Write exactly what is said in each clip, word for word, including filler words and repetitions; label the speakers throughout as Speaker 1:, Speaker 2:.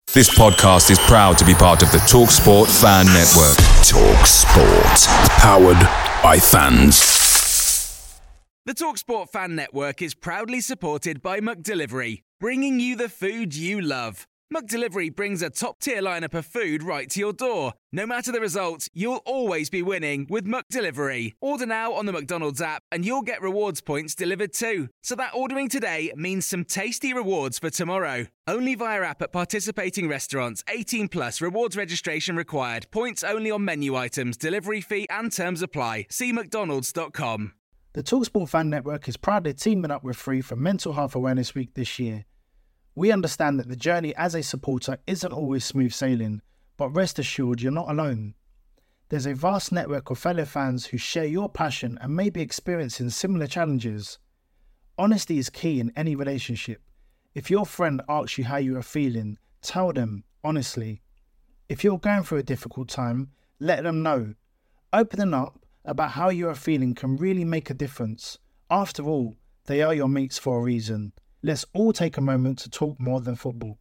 Speaker 1: This podcast is proud to be part of the TalkSport Fan Network. TalkSport. Powered by fans.
Speaker 2: The TalkSport Fan Network is proudly supported by McDelivery, bringing you the food you love. McDelivery brings a top-tier lineup of food right to your door. No matter the result, you'll always be winning with McDelivery. Order now on the McDonald's app and you'll get rewards points delivered too. So that ordering today means some tasty rewards for tomorrow. Only via app at participating restaurants. eighteen plus, rewards registration required. Points only on menu items, delivery fee and terms apply. See mcdonalds dot com.
Speaker 3: The TalkSport Fan Network is proudly teaming up with Free for Mental Health Awareness Week this year. We understand that the journey as a supporter isn't always smooth sailing, but rest assured you're not alone. There's a vast network of fellow fans who share your passion and may be experiencing similar challenges. Honesty is key in any relationship. If your friend asks you how you are feeling, tell them honestly. If you're going through a difficult time, let them know. Opening up about how you are feeling can really make a difference. After all, they are your mates for a reason. Let's all take a moment to talk more than football.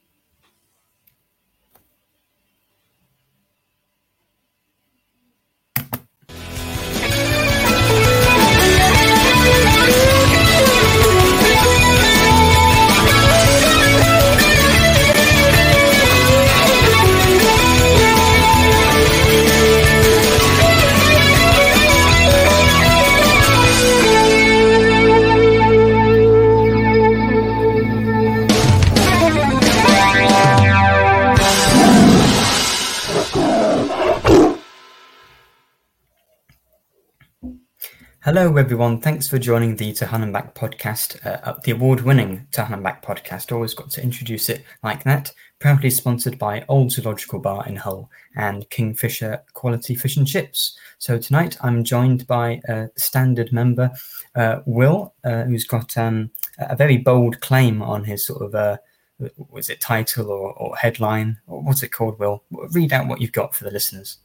Speaker 4: Hello everyone, thanks for joining the To Hell and Back podcast, uh, the award-winning To Hell and Back podcast. Always got to introduce it like that. Proudly sponsored by Old Zoological Bar in Hull and Kingfisher Quality Fish and Chips. So tonight I'm joined by a standard member, uh, Will, uh, who's got um, a very bold claim on his sort of, uh, was it title or, or headline? Or what's it called, Will? Read out what you've got for the listeners.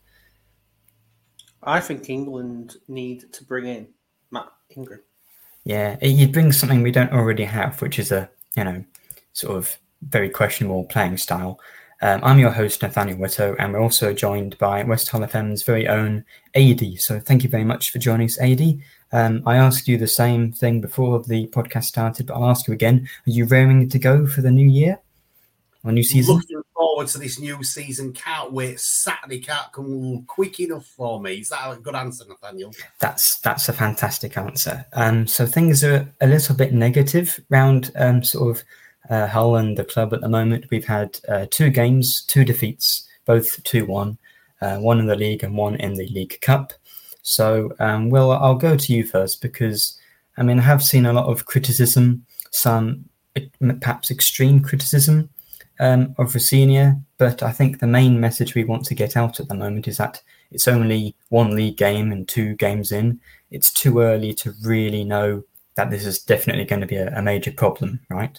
Speaker 5: I think England need to bring in Matt Ingram.
Speaker 4: Yeah, you'd bring something we don't already have, which is a, you know, sort of very questionable playing style. Um, I'm your host, Nathaniel Witto, and we're also joined by West Hull F M's very own A D. So thank you very much for joining us, A D. Um, I asked you the same thing before the podcast started, but I'll ask you again. Are you raring to go for the new year or new season?
Speaker 6: Looking forward to this new season. Can't wait. Saturday can't come quick enough for me. Is that a good answer, Nathaniel?
Speaker 4: That's that's a fantastic answer. Um, so things are a little bit negative around um, sort of uh, Hull and the club at the moment. We've had uh, two games, two defeats, both two one, uh, one in the league and one in the League Cup. So, um, Will, I'll go to you first because, I mean, I have seen a lot of criticism, some perhaps extreme criticism Um, of Rosenior, but I think the main message we want to get out at the moment is that it's only one league game and two games in. It's too early to really know that this is definitely going to be a, a major problem, right?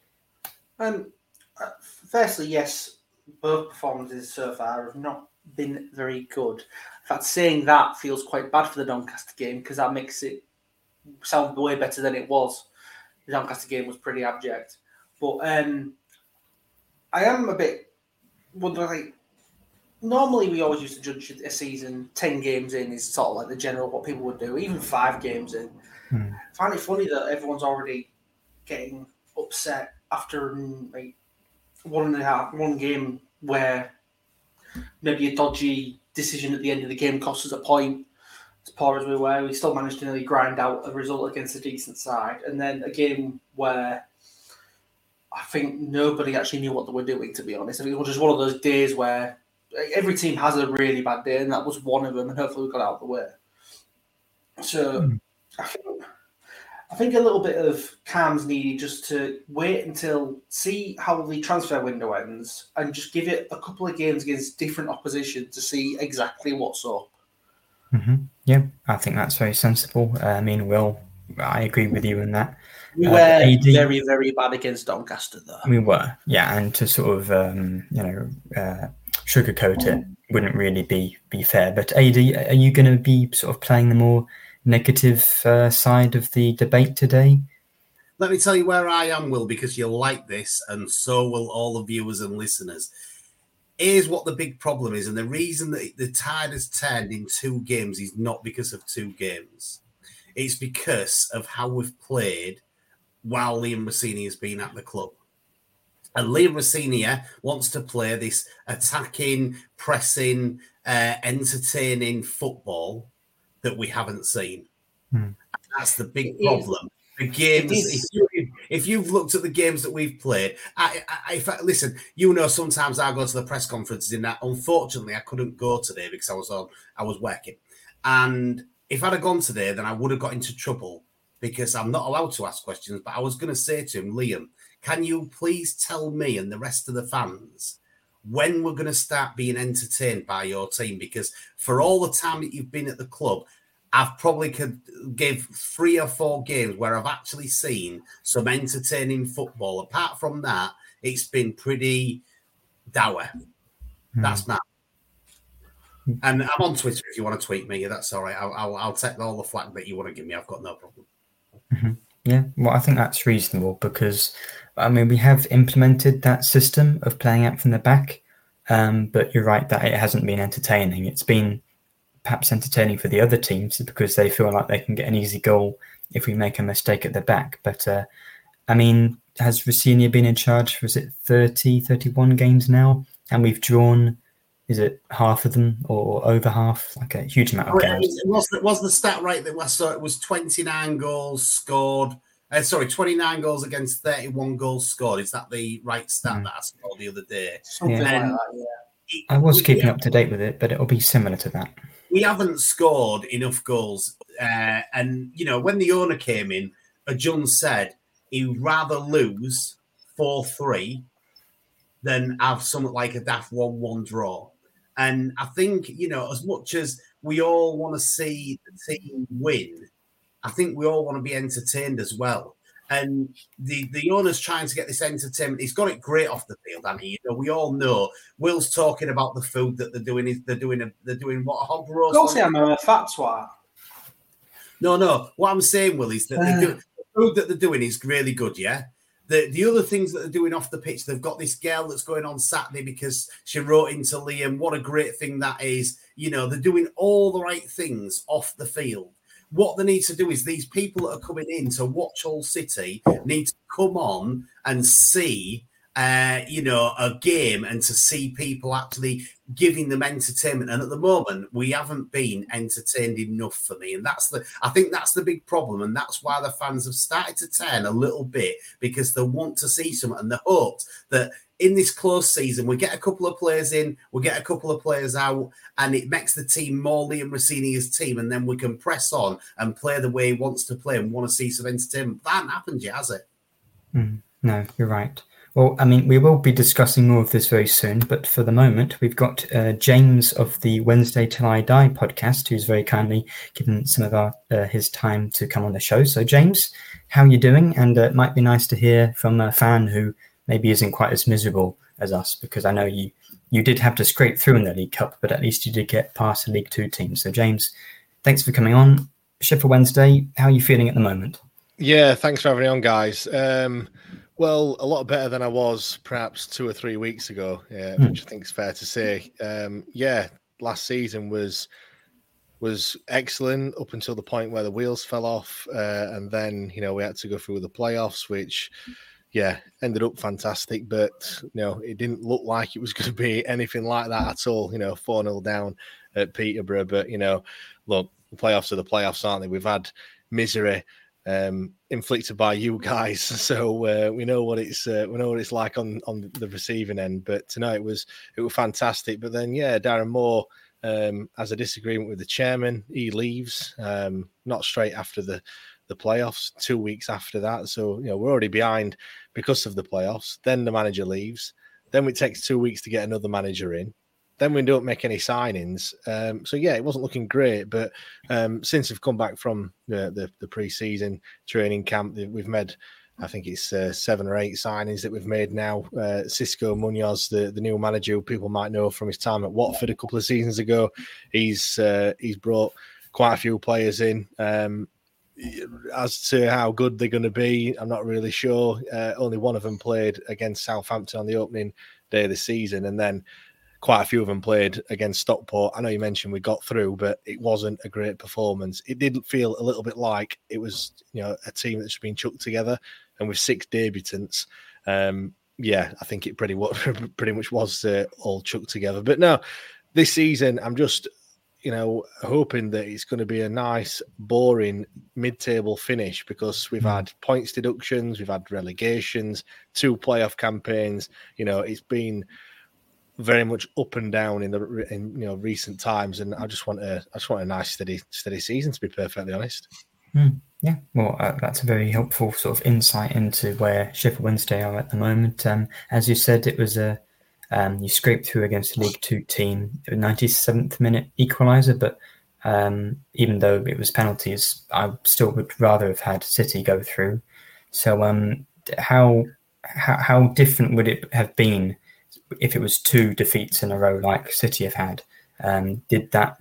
Speaker 5: Um, uh, firstly, yes, both performances so far have not been very good. In fact, saying that feels quite bad for the Doncaster game because that makes it sound way better than it was. The Doncaster game was pretty abject. But um, I am a bit wondering, like, normally we always used to judge a season ten games in is sort of like the general what people would do, even five games in.
Speaker 4: Hmm.
Speaker 5: I find it funny that everyone's already getting upset after like one and a half, one game where maybe a dodgy decision at the end of the game cost us a point. As poor as we were, we still managed to nearly grind out a result against a decent side. And then a game where I think nobody actually knew what they were doing, to be honest. I mean, it was just one of those days where every team has a really bad day, and that was one of them, and hopefully we got out of the way. So mm. I think I think a little bit of calm's needed just to wait until, see how the transfer window ends, and just give it a couple of games against different opposition to see exactly what's up.
Speaker 4: Mm-hmm. Yeah, I think that's very sensible. Uh, I mean, Will, I agree with you in that.
Speaker 5: We
Speaker 4: uh,
Speaker 5: were
Speaker 4: A D,
Speaker 5: very, very bad against Doncaster, though.
Speaker 4: We were, yeah, and to sort of, um, you know, uh, sugarcoat it wouldn't really be be fair. But A D, are you going to be sort of playing the more negative uh, side of the debate today?
Speaker 6: Let me tell you where I am, Will, because you'll like this, and so will all the viewers and listeners. Here's what the big problem is, and the reason that the tide has turned in two games is not because of two games. It's because of how we've played while Liam Rossini has been at the club. And Liam Rossini wants to play this attacking, pressing, uh, entertaining football that we haven't seen. Hmm. That's the big problem. The games, if, you, if you've looked at the games that we've played, I, I, if I, listen, you know, sometimes I go to the press conferences in that. Unfortunately, I couldn't go today because I was on, I was working. And if I'd have gone today, then I would have got into trouble because I'm not allowed to ask questions. But I was going to say to him, Liam, can you please tell me and the rest of the fans when we're going to start being entertained by your team? Because for all the time that you've been at the club, I've probably could give three or four games where I've actually seen some entertaining football. Apart from that, it's been pretty dour. Mm. That's mad. And I'm on Twitter if you want to tweet me. That's all right. I'll, I'll, I'll take all the flack that you want to give me. I've got no problem.
Speaker 4: Mm-hmm. Yeah, well, I think that's reasonable because, I mean, we have implemented that system of playing out from the back, um, but you're right that it hasn't been entertaining. It's been perhaps entertaining for the other teams because they feel like they can get an easy goal if we make a mistake at the back. But, uh, I mean, has Rossini been in charge for, is it thirty, thirty-one games now? And we've drawn, is it half of them or over half? Like a huge amount of games.
Speaker 6: It was, it was the stat right that I saw. It was twenty-nine goals scored. Uh, sorry, twenty-nine goals against thirty-one goals scored. Is that the right stat mm. that I saw the other day?
Speaker 5: Something
Speaker 4: yeah.
Speaker 5: like that, yeah.
Speaker 4: I was keeping up to date with it, but it'll be similar to that.
Speaker 6: We haven't scored enough goals. Uh, and, you know, when the owner came in, Jun said he'd rather lose four three than have something like a daft one one draw. And I think, you know, as much as we all want to see the team win, I think we all want to be entertained as well. And the, the owner's trying to get this entertainment. He's got it great off the field, Annie. You know, we all know. Will's talking about the food that they're doing. Is they're doing a, they're doing what a hog roast.
Speaker 5: Of course, I'm a fat swat.
Speaker 6: No, no. What I'm saying, Will, is that uh. do, the food that they're doing is really good. Yeah. The the other things that they're doing off the pitch, they've got this girl that's going on Saturday because she wrote into Liam. What a great thing that is. You know, they're doing all the right things off the field. What they need to do is these people that are coming in to watch Hull City need to come on and see, uh, you know, a game and to see people actually giving them entertainment. And at the moment, we haven't been entertained enough for me. And that's the, I think that's the big problem. And that's why the fans have started to turn a little bit because they want to see something and they hope that in this close season, we get a couple of players in, we get a couple of players out, and it makes the team more Liam Rossini's team, and then we can press on and play the way he wants to play and want to see some entertainment. That hasn't happened yet, has it?
Speaker 4: Mm, no, you're right. Well, I mean, we will be discussing more of this very soon, but for the moment, we've got uh, James of the Wednesday Till I Die podcast, who's very kindly given some of our uh, his time to come on the show. So, James, how are you doing? And uh, it might be nice to hear from a fan who maybe isn't quite as miserable as us, because I know you you did have to scrape through in the League Cup, but at least you did get past the League Two team. So, James, thanks for coming on. Sheffield Wednesday, how are you feeling at the moment?
Speaker 7: Yeah, thanks for having me on, guys. Um, well, a lot better than I was perhaps two or three weeks ago, yeah, mm. which I think is fair to say. Um, yeah, last season was was excellent up until the point where the wheels fell off, uh, and then, you know, we had to go through the playoffs, which... yeah, ended up fantastic, but you know, it didn't look like it was going to be anything like that at all. You know, four nil down at Peterborough, but you know, look, the playoffs are the playoffs, aren't they? We've had misery um, inflicted by you guys, so uh, we know what it's uh, we know what it's like on on the receiving end. But tonight it was it was fantastic. But then, yeah, Darren Moore um, has a disagreement with the chairman. He leaves, um, not straight after the. the playoffs, two weeks after that. So, you know, we're already behind because of the playoffs. Then the manager leaves. Then it takes two weeks to get another manager in. Then we don't make any signings. Um, so, yeah, it wasn't looking great. But um, since we've come back from the, the, the pre-season training camp, we've made, I think it's uh, seven or eight signings that we've made now. Uh, Cisco Munoz, the, the new manager who people might know from his time at Watford a couple of seasons ago, he's uh, he's brought quite a few players in. Um, as to how good they're going to be, I'm not really sure. Uh, only one of them played against Southampton on the opening day of the season, and then quite a few of them played against Stockport. I know you mentioned we got through, but it wasn't a great performance. It did feel a little bit like it was, you know, a team that's been chucked together, and with six debutants, um, yeah, I think it pretty pretty much was uh, all chucked together. But no, this season, I'm just, you know, hoping that it's going to be a nice, boring mid-table finish, because we've had points deductions, we've had relegations, two playoff campaigns. You know, it's been very much up and down in the in you know recent times, and I just want a I just want a nice, steady, steady season, to be perfectly honest.
Speaker 4: Mm, yeah, well, uh, that's a very helpful sort of insight into where Sheffield Wednesday are at the moment. Um, as you said, it was a Um, you scraped through against a League Two team, a ninety-seventh minute equaliser, but um, even though it was penalties, I still would rather have had City go through. So um, how, how how different would it have been if it was two defeats in a row like City have had? Um, did that,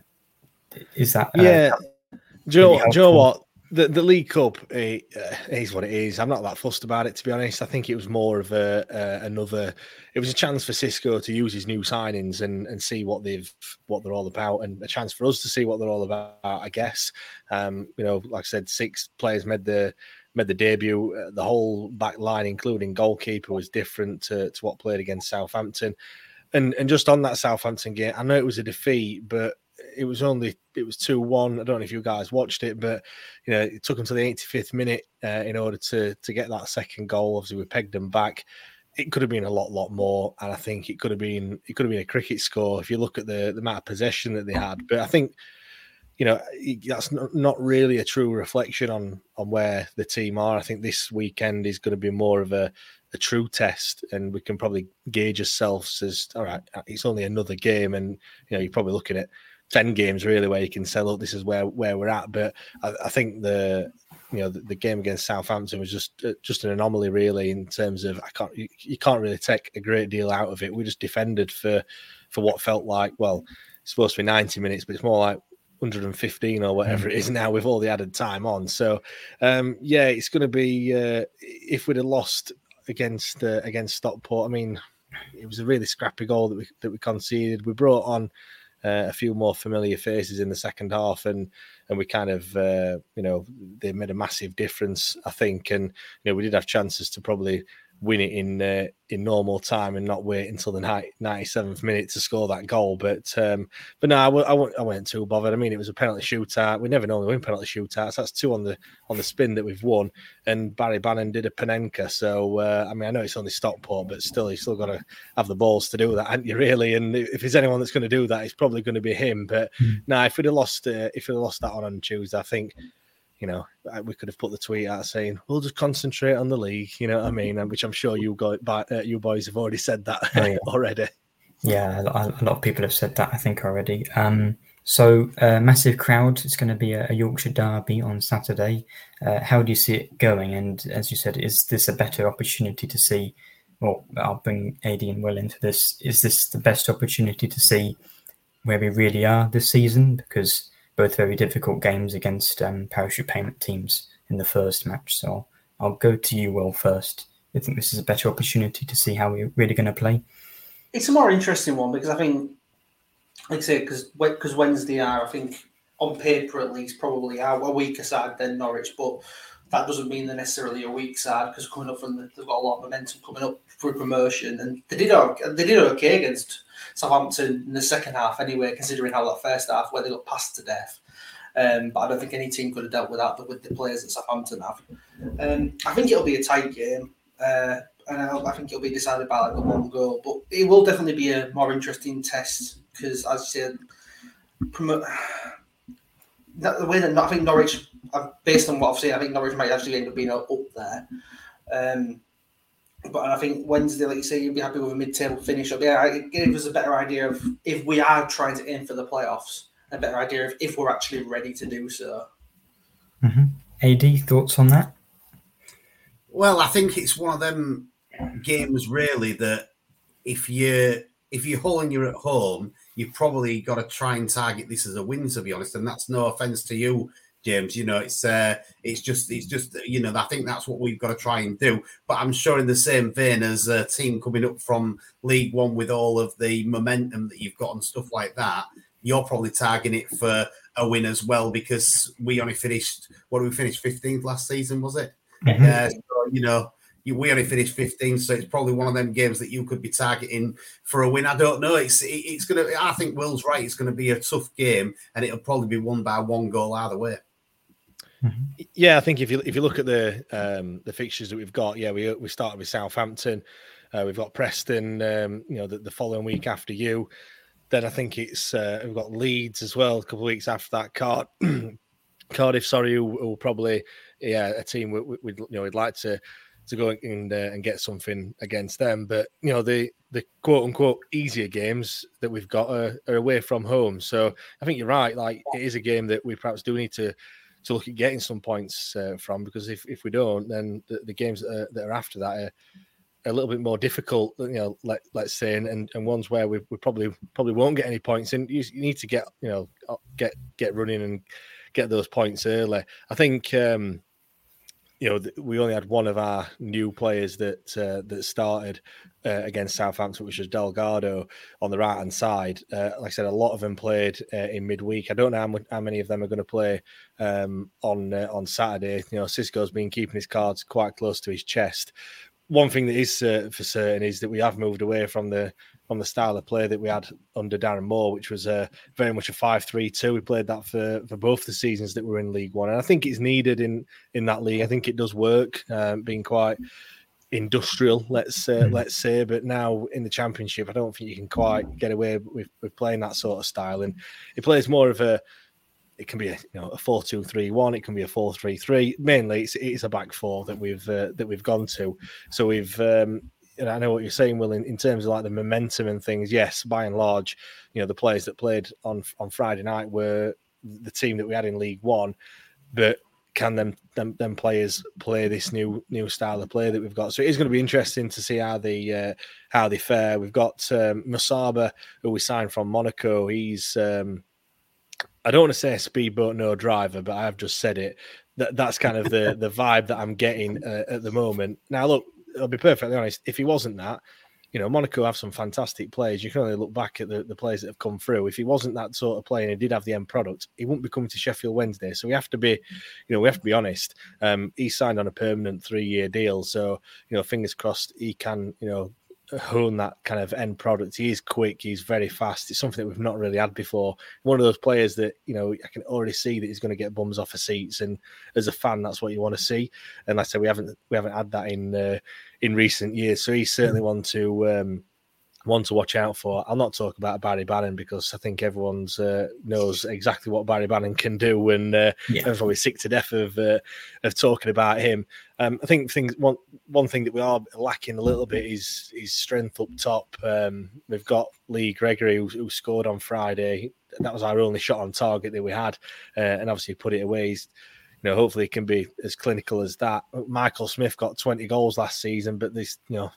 Speaker 4: is that... Uh,
Speaker 7: yeah, do you know,
Speaker 4: really
Speaker 7: do you know what? The the League Cup it, uh, is what it is. I'm not that fussed about it, to be honest. I think it was more of a uh, another. It was a chance for Xisco to use his new signings and, and see what they've what they're all about, and a chance for us to see what they're all about. I guess. Um, you know, like I said, six players made the made the debut. Uh, the whole back line, including goalkeeper, was different to, to what played against Southampton. And and just on that Southampton game, I know it was a defeat, but it was only it was two one. I don't know if you guys watched it, but you know, it took them to the eighty-fifth minute uh, in order to to get that second goal. Obviously, we pegged them back. It could have been a lot, lot more, and I think it could have been it could have been a cricket score if you look at the, the amount of possession that they had. But I think, you know, that's not, not really a true reflection on on where the team are. I think this weekend is going to be more of a a true test, and we can probably gauge ourselves as, all right, it's only another game, and you know, you're probably looking at ten games really where you can say, look, this is where, where we're at. But I, I think the you know the, the game against Southampton was just uh, just an anomaly, really, in terms of I can't you, you can't really take a great deal out of it. We just defended for for what felt like, well, it's supposed to be ninety minutes, but it's more like one hundred fifteen or whatever it is now with all the added time on. So um, yeah, it's going to be uh, if we'd have lost against uh, against Stockport. I mean, it was a really scrappy goal that we that we conceded. We brought on Uh, a few more familiar faces in the second half, and and we kind of uh, you know they made a massive difference, I think. And you know we did have chances to probably win it in uh, in normal time and not wait until the ninety-seventh minute to score that goal. But um, but no, I, w- I, w- I wasn't too bothered. I mean, it was a penalty shootout. We never normally win penalty shootouts. That's two on the on the spin that we've won. And Barry Bannon did a Panenka. So uh, I mean, I know it's only Stockport, but still, you still got to have the balls to do that, haven't you? Really? And if there's anyone that's going to do that, it's probably going to be him. But mm. no, if we'd have lost, uh, if we'd have lost that on on Tuesday, I think, you know, we could have put the tweet out saying we'll just concentrate on the league. You know what I mean? And which I'm sure you go, uh, you boys have already said that oh, yeah. already.
Speaker 4: Yeah, a lot of people have said that, I think, already. Um, so, uh, massive crowd. It's going to be a, a Yorkshire derby on Saturday. Uh, how do you see it going? And as you said, is this a better opportunity to see? Well, I'll bring A D and Will into this. Is this the best opportunity to see where we really are this season? Because both very difficult games against um, parachute payment teams in the first match. So I'll go to you, Will, first. I think this is a better opportunity to see how we're really going to play.
Speaker 5: It's a more interesting one because I think, like I say, because because Wednesday are, I think, on paper at least, probably are a weaker side than Norwich, but that doesn't mean they're necessarily a weak side because coming up from the, they've got a lot of momentum coming up for promotion, and they did they did okay against Southampton in the second half anyway, considering how that first half where they got passed to death. Um, but I don't think any team could have dealt with that with the players that Southampton have. Um, I think it'll be a tight game. Uh, and I, I think it'll be decided by like a one goal, but it will definitely be a more interesting test because, as you said, promote that, the way that I think Norwich, based on what I've seen, I think Norwich might actually end up being up there. Um, but I think Wednesday, like you say, you'd be happy with a mid-table finish up. Yeah, it gives us a better idea of if we are trying to aim for the playoffs, a better idea of if we're actually ready to do so.
Speaker 4: Mm-hmm. A D, thoughts on that?
Speaker 6: Well, I think it's one of them games really that if you if you're Hull and you're at home, you've probably got to try and target this as a win, to be honest. And that's no offence to you, James. You know, it's uh, it's just it's just you know, I think that's what we've got to try and do. But I'm sure in the same vein as a team coming up from League One with all of the momentum that you've got and stuff like that, you're probably targeting it for a win as well, because we only finished, what did we finish, fifteenth last season, was it?
Speaker 4: Mm-hmm.
Speaker 6: Uh, so, you know, you, we only finished fifteenth, so it's probably one of them games that you could be targeting for a win. I don't know. It's it, it's going to, I think Will's right. It's going to be a tough game, and it'll probably be won by one goal either way.
Speaker 7: Yeah, I think if you if you look at the um, the fixtures that we've got, yeah, we we started with Southampton, uh, we've got Preston, um, you know, the, the following week after you. Then I think it's uh, we've got Leeds as well a couple of weeks after that. Card Cardiff, sorry, who, who will probably yeah a team we, we, we'd you know we'd like to to go and uh, and get something against them. But you know the the quote unquote easier games that we've got are, are away from home. So I think you're right. Like it is a game that we perhaps do need to. to look at getting some points uh, from, because if, if we don't, then the, the games that are, that are after that are, are a little bit more difficult, you know, let, let's say, and, and, and ones where we, we probably probably won't get any points. And you, you need to get, you know, get get running and get those points early. I think, um, you know, we only had one of our new players that uh, that started uh, against Southampton, which was Delgado on the right-hand side. Uh, like I said, a lot of them played uh, in midweek. I don't know how, much, how many of them are going to play um, on uh, on Saturday. You know, Xisco's been keeping his cards quite close to his chest. One thing that is uh, for certain is that we have moved away from the from the style of play that we had under Darren Moore, which was uh, very much a five three two. We played that for, for both the seasons that we were in League One. And I think it's needed in, in that league. I think it does work, um, being quite industrial, let's uh, let's say. But now in the Championship, I don't think you can quite get away with, with playing that sort of style. And it plays more of a, it can be a you know a four two three one, it can be a four three three. Mainly, it's it's a back four that we've uh, that we've gone to. So we've. Um, And I know what you're saying, Will, in, in terms of like the momentum and things. Yes, by and large, you know, the players that played on on Friday night were the team that we had in League One. But can them them, them players play this new new style of play that we've got? So it is going to be interesting to see how they uh, how they fare. We've got um, Musaba, who we signed from Monaco. He's um, I don't want to say a speedboat no driver, but I have just said it. That that's kind of the the vibe that I'm getting uh, at the moment. Now, look. I'll be perfectly honest, if he wasn't that, you know, Monaco have some fantastic players. You can only look back at the, the players that have come through. If he wasn't that sort of player and he did have the end product, he wouldn't be coming to Sheffield Wednesday. So we have to be, you know, we have to be honest. Um, he signed on a permanent three-year deal. So, you know, fingers crossed he can, you know, hone that kind of end product. He is quick. He's very fast. It's something that we've not really had before. One of those players that, you know, I can already see that he's going to get bums off of seats. And as a fan, that's what you want to see. And like I said, we haven't we haven't had that in uh, in recent years. So he's certainly one to um, one to watch out for. I'll not talk about Barry Bannon because I think everyone's uh, knows exactly what Barry Bannon can do, and uh, yeah. everyone's probably sick to death of uh, of talking about him. Um, I think things one one thing that we are lacking a little bit is is strength up top. Um, we've got Lee Gregory who, who scored on Friday. That was our only shot on target that we had, uh, and obviously put it away. He's, you know, hopefully he can be as clinical as that. Michael Smith got twenty goals last season, but this, you know,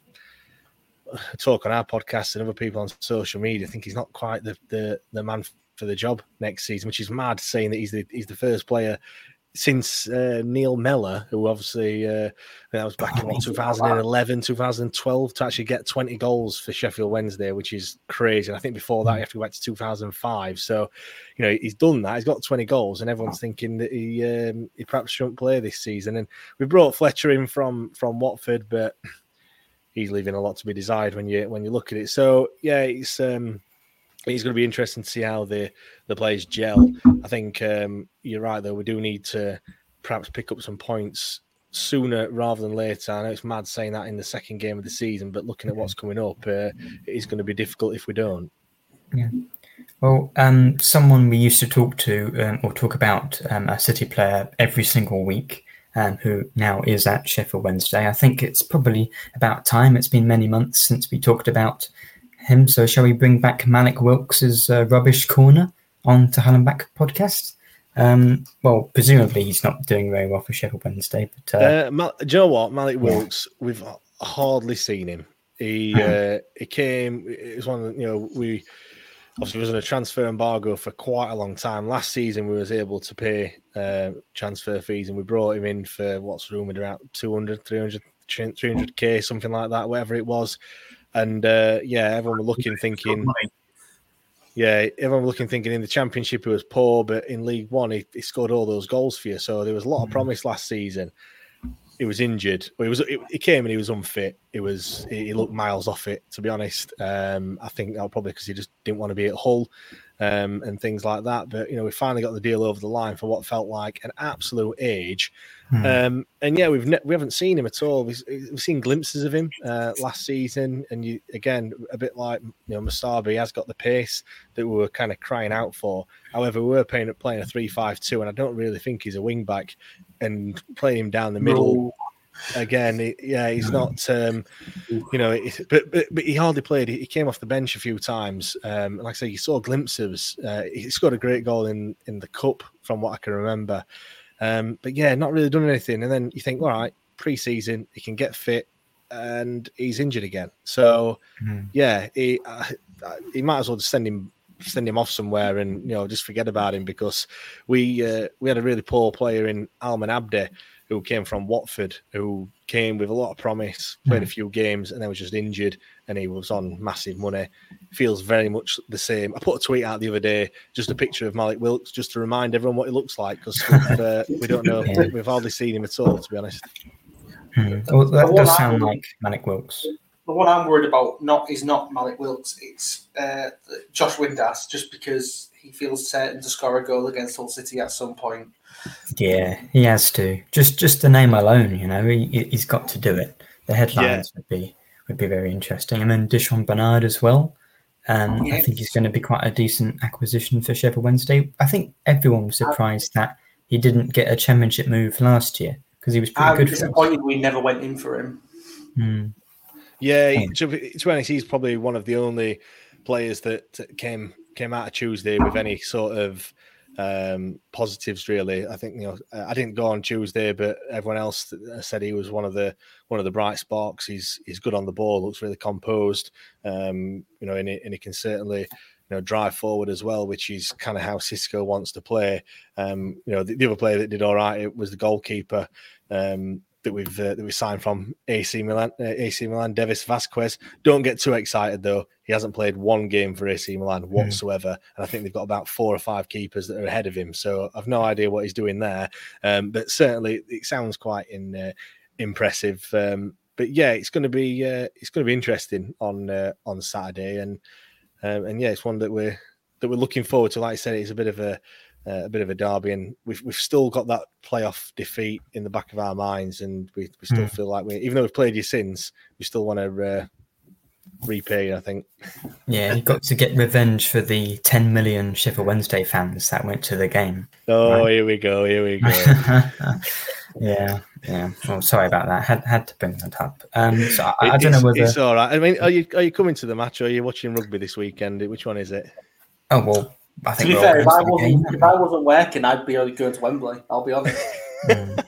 Speaker 7: talk on our podcast and other people on social media, I think he's not quite the the, the man for the job next season, which is mad saying that he's the he's the first player since uh, Neil Mellor, who obviously uh, that was back in what, twenty eleven, twenty twelve, to actually get twenty goals for Sheffield Wednesday, which is crazy. And I think before that, you have to go back to two thousand five. So, you know, he's done that. He's got twenty goals, and everyone's thinking that he um, he perhaps shouldn't play this season. And we brought Fletcher in from from Watford, but he's leaving a lot to be desired when you when you look at it. So yeah, it's um, it's going to be interesting to see how the the players gel. I think um, you're right though. We do need to perhaps pick up some points sooner rather than later. I know it's mad saying that in the second game of the season, but looking at what's coming up, uh, it is going to be difficult if we don't.
Speaker 4: Yeah. Well, um, someone we used to talk to um, or talk about um, a City player every single week. Um, who now is at Sheffield Wednesday. I think it's probably about time. It's been many months since we talked about him. So shall we bring back Malik Wilks' uh, Rubbish Corner on to Hell and Back podcast? Um, well, presumably he's not doing very well for Sheffield Wednesday. But uh,
Speaker 7: uh, Mal- do you know what? Malik Wilks, yeah. We've hardly seen him. He uh, he came, it was one of the, you know, we... obviously was in a transfer embargo for quite a long time. Last season, we was able to pay uh, transfer fees, and we brought him in for what's rumoured around two hundred, three hundred, three hundred K, something like that, whatever it was. And uh, yeah, everyone were looking, thinking, yeah, everyone were looking, thinking in the Championship he was poor, but in League One he, he scored all those goals for you. So there was a lot of promise last season. He was injured. Well, he was. He came and he was unfit. He was. He looked miles off it, to be honest. Um, I think that was probably because he just didn't want to be at Hull um, and things like that. But you know, we finally got the deal over the line for what felt like an absolute age. Hmm. Um, and yeah, we've ne- we haven't seen him at all. We've, we've seen glimpses of him uh, last season, and you again a bit like you know Mustafi, he has got the pace that we were kind of crying out for. However, we were playing playing a three five two, and I don't really think he's a wing back. And playing him down the middle no. again, he, yeah, he's not. Um, you know, it, but, but but he hardly played. He came off the bench a few times. Um, like I say, you saw glimpses. Uh, he scored a great goal in in the cup, from what I can remember. Um, but yeah, not really done anything. And then you think, all right, pre-season, he can get fit, and he's injured again. So mm. yeah, he uh, he might as well just send him. send him off somewhere and you know just forget about him, because we uh, we had a really poor player in Alman Abde who came from Watford, who came with a lot of promise, played a few games, and then was just injured, and he was on massive money. Feels very much the same. I put a tweet out the other day, just a picture of Malik Wilks, just to remind everyone what he looks like, because uh, we don't know, yeah. we've hardly seen him at all, to be honest.
Speaker 4: Hmm. Well, that does sound like Malik Wilks.
Speaker 5: The one I'm worried about not is not Malik Wilks, it's uh, Josh Windass, just because he feels certain to score a goal against Hull City at some point.
Speaker 4: Yeah, he has to. Just just the name alone, you know, he, he's got to do it. The headlines yeah. would be would be very interesting. And then Dishon Bernard as well. Um, yes. I think he's going to be quite a decent acquisition for Sheffield Wednesday. I think everyone was surprised that he didn't get a Championship move last year, because he was pretty
Speaker 5: I'm
Speaker 4: good.
Speaker 5: I'm disappointed we never went in for him.
Speaker 4: Hmm.
Speaker 7: Yeah, he, to, to be honest, he's probably one of the only players that came came out of Tuesday with any sort of um, positives. Really, I think you know I didn't go on Tuesday, but everyone else said he was one of the one of the bright sparks. He's he's good on the ball, looks really composed, um, you know, and he, and he can certainly you know drive forward as well, which is kind of how Xisco wants to play. Um, you know, the, the other player that did all right it was the goalkeeper. Um, that we've uh, that we signed from A C Milan, uh, A C Milan, Davis Vasquez. Don't get too excited though. He hasn't played one game for A C Milan whatsoever, mm. and I think they've got about four or five keepers that are ahead of him. So I've no idea what he's doing there, um, but certainly it sounds quite in, uh, impressive. Um, but yeah, it's going to be uh, it's going to be interesting on uh, on Saturday, and um, and yeah, it's one that we're that we're looking forward to. Like I said, it's a bit of a Uh, a bit of a derby, and we've we've still got that playoff defeat in the back of our minds, and we, we still mm. feel like we, even though we've played you since, we still want to uh, repay. I think.
Speaker 4: Yeah, you've got to get revenge for the ten million Sheffield Wednesday fans that went to the game.
Speaker 7: Oh, right? here we go, here we go.
Speaker 4: yeah, yeah. Well, sorry about that. Had had to bring that up. Um, so I, I don't know whether
Speaker 7: it's all right. I mean, are you are you coming to the match, or are you watching rugby this weekend? Which one is it?
Speaker 4: Oh well. I think
Speaker 5: to be fair, if I, wasn't, if I wasn't working, I'd be only going to Wembley. I'll be honest.
Speaker 4: mm.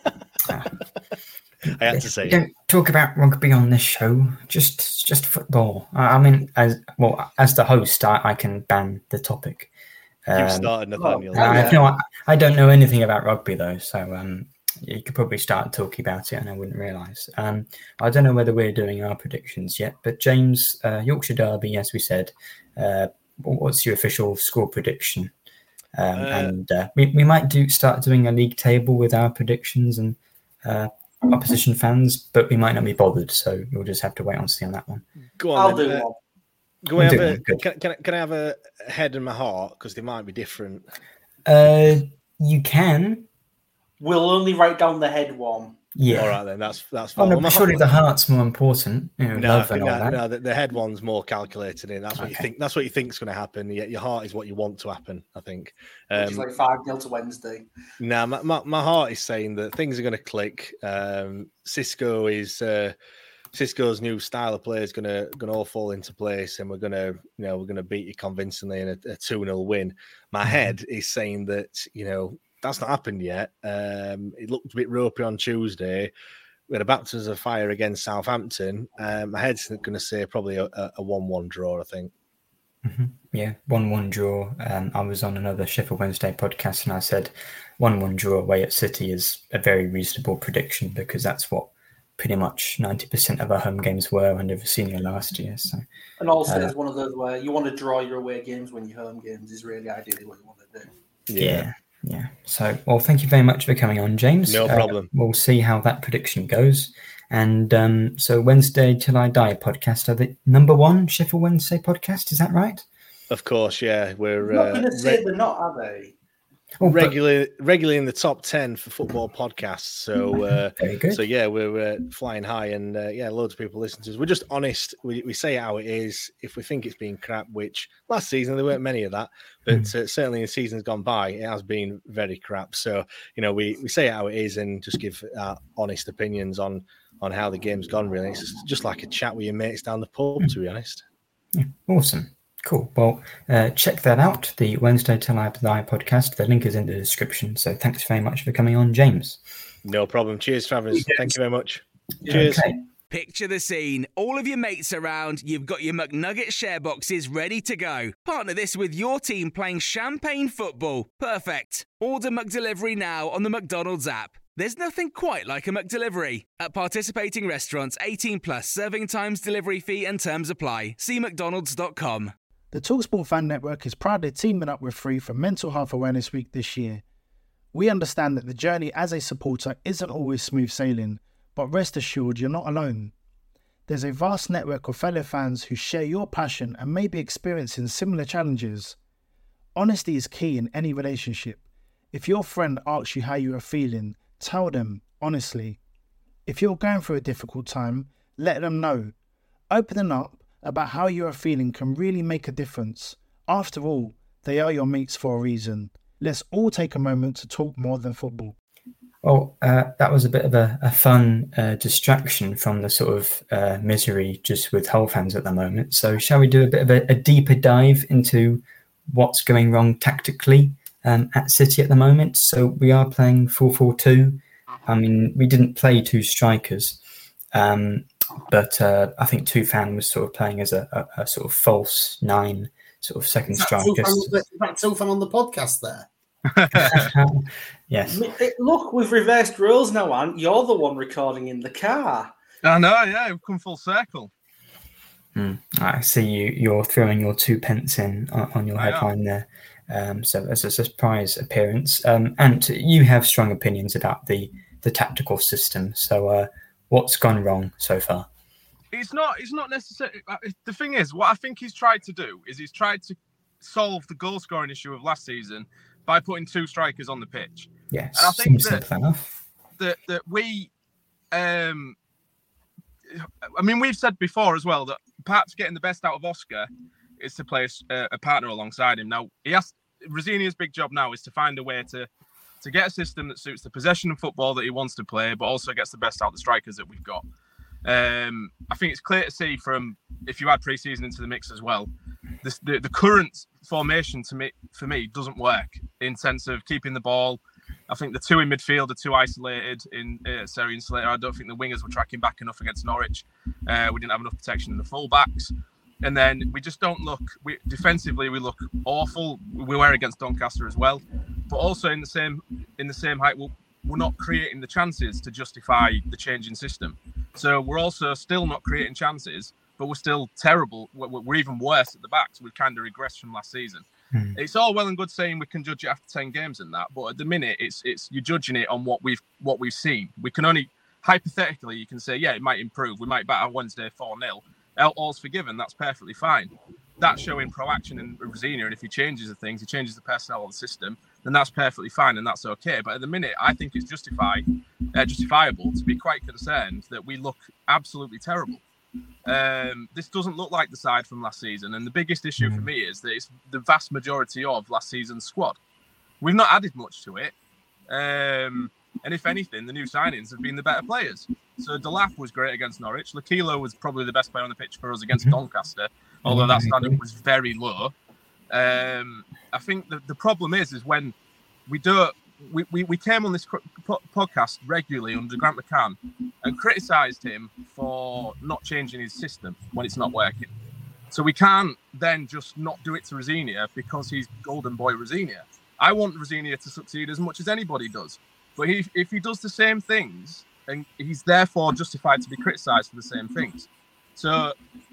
Speaker 7: I have to say,
Speaker 4: we don't talk about rugby on this show. Just, just football. I mean, as well as the host, I, I can ban the topic.
Speaker 7: Um, You've started, Nathaniel.
Speaker 4: I, have no, I, I don't know anything about rugby though, so um, you could probably start talking about it, and I wouldn't realise. Um, I don't know whether we're doing our predictions yet, but James, uh, Yorkshire Derby, as we said. Uh, What's your official score prediction? Um, uh, and uh, we, we might do start doing a league table with our predictions and uh, opposition fans, but we might not be bothered, so you'll just have to wait and see on that one.
Speaker 7: Go on,
Speaker 5: I'll
Speaker 7: then.
Speaker 5: do
Speaker 7: uh,
Speaker 5: one.
Speaker 7: Go have a, can, can, can I have a head and my heart? Because they might be different.
Speaker 4: Uh, you can.
Speaker 5: We'll only write down the head one.
Speaker 7: Yeah. All right, then. That's that's fine.
Speaker 4: Oh, no,
Speaker 7: well,
Speaker 4: surely heart... the heart's more important. You know,
Speaker 7: no,
Speaker 4: love
Speaker 7: I
Speaker 4: and
Speaker 7: think
Speaker 4: all
Speaker 7: that,
Speaker 4: that.
Speaker 7: no, the, the head one's more calculated in. That's what okay. you think. That's what you think's going to happen. Your, your heart is what you want to happen, I think.
Speaker 5: Um, Which is like five nil to Wednesday.
Speaker 7: No, my, my, my heart is saying that things are going to click. Um, Xisco is uh, Xisco's new style of play is going to going to all fall into place, and we're going to you know we're going to beat you convincingly in a, a two nil win. My mm-hmm. head is saying that you know that's not happened yet. Um, it looked a bit ropey on Tuesday. We had a baptism of fire against Southampton. Um, my head's going to say probably a one one draw, I think.
Speaker 4: Mm-hmm. Yeah, one one draw. Um, I was on another Sheffield Wednesday podcast and I said one one draw away at City is a very reasonable prediction because that's what pretty much ninety percent of our home games were under Vecino last year. So,
Speaker 5: and also
Speaker 4: uh,
Speaker 5: it's one of those where you want to draw your away games when your home games is really ideally what you want to do.
Speaker 4: Yeah. yeah. Yeah. So, well, thank you very much for coming on, James.
Speaker 7: No problem.
Speaker 4: Uh, we'll see how that prediction goes. And um, so Wednesday Till I Die podcast are the number one Sheffield Wednesday podcast. Is that right?
Speaker 7: Of course, yeah. We're
Speaker 5: I'm not
Speaker 7: uh,
Speaker 5: going to say
Speaker 7: re-
Speaker 5: they're not, are they?
Speaker 4: Oh,
Speaker 7: regularly regularly in the top ten for football podcasts. So uh,
Speaker 4: very good.
Speaker 7: So yeah, we're uh, flying high, and uh, yeah, loads of people listen to us. We're just honest. We we say it how it is. If we think it's been crap, which last season there weren't many of that, but mm. uh, certainly in seasons gone by, it has been very crap. So you know, we we say it how it is, and just give our honest opinions on on how the game's gone. Really, it's just like a chat with your mates down the pub. Mm. To be honest.
Speaker 4: Yeah, awesome. Cool. Well, uh, check that out, the Wednesday Till I Die podcast. The link is in the description. So thanks very much for coming on, James.
Speaker 7: No problem. Cheers, Travers.
Speaker 5: Yes.
Speaker 7: Thank you very much.
Speaker 5: Yeah.
Speaker 7: Cheers.
Speaker 4: Okay.
Speaker 2: Picture the scene. All of your mates around, you've got your McNugget share boxes ready to go. Partner this with your team playing champagne football. Perfect. Order McDelivery now on the McDonald's app. There's nothing quite like a McDelivery. At participating restaurants, eighteen plus, serving times, delivery fee and terms apply. See mcdonalds dot com.
Speaker 3: The TalkSport Fan Network is proudly teaming up with Free for Mental Health Awareness Week this year. We understand that the journey as a supporter isn't always smooth sailing, but rest assured you're not alone. There's a vast network of fellow fans who share your passion and may be experiencing similar challenges. Honesty is key in any relationship. If your friend asks you how you are feeling, tell them honestly. If you're going through a difficult time, let them know. Opening up about how you are feeling can really make a difference. After all, they are your mates for a reason. Let's all take a moment to talk more than football.
Speaker 4: Well, uh, that was a bit of a, a fun uh, distraction from the sort of uh, misery just with Hull fans at the moment. So shall we do a bit of a, a deeper dive into what's going wrong tactically um, at City at the moment? So we are playing four four two. I mean, we didn't play two strikers. Um, But uh, I think Tufan was sort of playing as a, a, a sort of false nine, sort of second striker.
Speaker 6: Is that Tufan on the podcast there?
Speaker 4: Yes.
Speaker 5: Look, we've reversed roles now, Ant. You're the one recording in the car.
Speaker 8: I know, yeah, we've come full circle.
Speaker 4: Mm, I see you. You're throwing your two pence in on, on your
Speaker 8: I
Speaker 4: headline am. there. Um, so as a surprise appearance, um, and you have strong opinions about the the tactical system. So. Uh, What's gone wrong so far?
Speaker 8: It's not. It's not necessarily. The thing is, what I think he's tried to do is he's tried to solve the goal scoring issue of last season by putting two strikers on the pitch.
Speaker 4: Yes,
Speaker 8: and I think
Speaker 4: seems simple enough.
Speaker 8: That that we, um, I mean, we've said before as well that perhaps getting the best out of Oscar is to play a, a partner alongside him. Now he has Rosenior's big job now is to find a way to. to get a system that suits the possession of football that he wants to play, but also gets the best out of the strikers that we've got. Um, I think it's clear to see from, if you add pre-season into the mix as well, this, the, the current formation to me, for me doesn't work in sense of keeping the ball. I think the two in midfield are too isolated in uh, Seri and Slater. I don't think the wingers were tracking back enough against Norwich. Uh, we didn't have enough protection in the full-backs. And then we just don't look, we, defensively, we look awful. We were against Doncaster as well. But also in the same in the same height, we're, we're not creating the chances to justify the changing system. So we're also still not creating chances, but we're still terrible. We're, we're even worse at the back. So we've kind of regressed from last season. Mm. It's all well and good saying we can judge it after ten games and that, but at the minute, it's it's you're judging it on what we've what we've seen. We can only, hypothetically, you can say, yeah, it might improve. We might batter Wednesday four nil. All's forgiven, that's perfectly fine. That's showing proaction in Rosenior, and if he changes the things, he changes the personnel of the system, then that's perfectly fine and that's okay. But at the minute, I think it's justified, uh, justifiable to be quite concerned that we look absolutely terrible. Um, this doesn't look like the side from last season, and the biggest issue for me is that it's the vast majority of last season's squad. We've not added much to it, um, and if anything, the new signings have been the better players. So Delap was great against Norwich. Lakilo was probably the best player on the pitch for us against mm-hmm. Doncaster, although that standard was very low. Um, I think the, the problem is, is when we don't, we, we, we came on this po- podcast regularly under Grant McCann and criticised him for not changing his system when it's not working. So we can't then just not do it to Rosinia because he's golden boy Rosinia. I want Rosinia to succeed as much as anybody does. But he, if he does the same things, and he's therefore justified to be criticised for the same things. So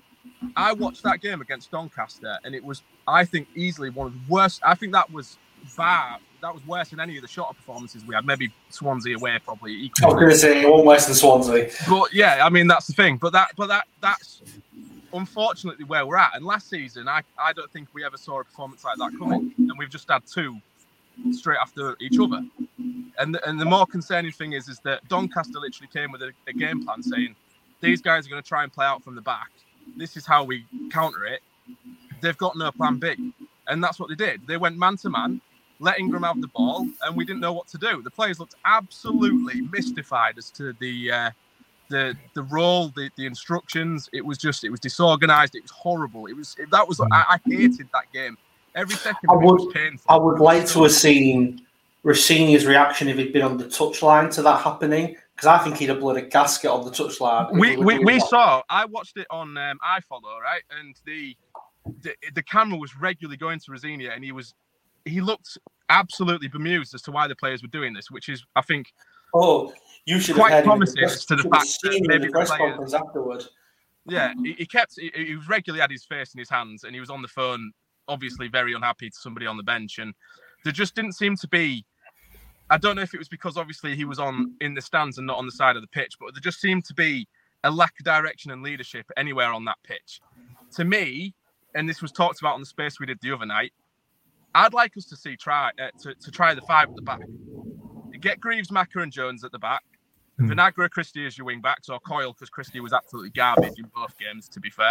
Speaker 8: I watched that game against Doncaster, and it was, I think, easily one of the worst. I think that was bad. That was worse than any of the shorter performances we had. Maybe Swansea away probably equal.
Speaker 5: I was going to say it wasn't worse than Swansea.
Speaker 8: But yeah, I mean that's the thing. But that, but that, that's unfortunately where we're at. And last season, I, I don't think we ever saw a performance like that coming, and we've just had two straight after each other. And the, and the more concerning thing is, is that Doncaster literally came with a, a game plan saying these guys are going to try and play out from the back. This is how we counter it. They've got no plan B, and that's what they did. They went man to man. Let Ingram have the ball, and we didn't know what to do. The players looked absolutely mystified as to the uh, the the role, the, the instructions. It was just, it was disorganized. It was horrible. It was it, that was I, I hated that game. Every second
Speaker 5: I
Speaker 8: of it
Speaker 5: would,
Speaker 8: was painful.
Speaker 5: I would like to have seen Rossini's reaction if he'd been on the touchline to that happening, because I think he'd have blown a gasket on the touchline.
Speaker 8: We we, we saw. I watched it on um, iFollow, right, and the, the the camera was regularly going to Rosinia, and he was. He looked absolutely bemused as to why the players were doing this, which is, I think,
Speaker 5: oh, you should
Speaker 8: quite
Speaker 5: have
Speaker 8: promising as to the fact that maybe
Speaker 5: the press
Speaker 8: the players,
Speaker 5: conference afterward.
Speaker 8: Yeah, he, he kept. He, he regularly had his face in his hands, and he was on the phone, obviously very unhappy to somebody on the bench, and there just didn't seem to be. I don't know if it was because obviously he was on in the stands and not on the side of the pitch, but there just seemed to be a lack of direction and leadership anywhere on that pitch. To me, and this was talked about on the space we did the other night, I'd like us to see try uh, to, to try the five at the back. Get Greaves, Maka and Jones at the back. Mm. Vinagre, Christie as your wing backs, or Coyle, because Christie was absolutely garbage in both games, to be fair.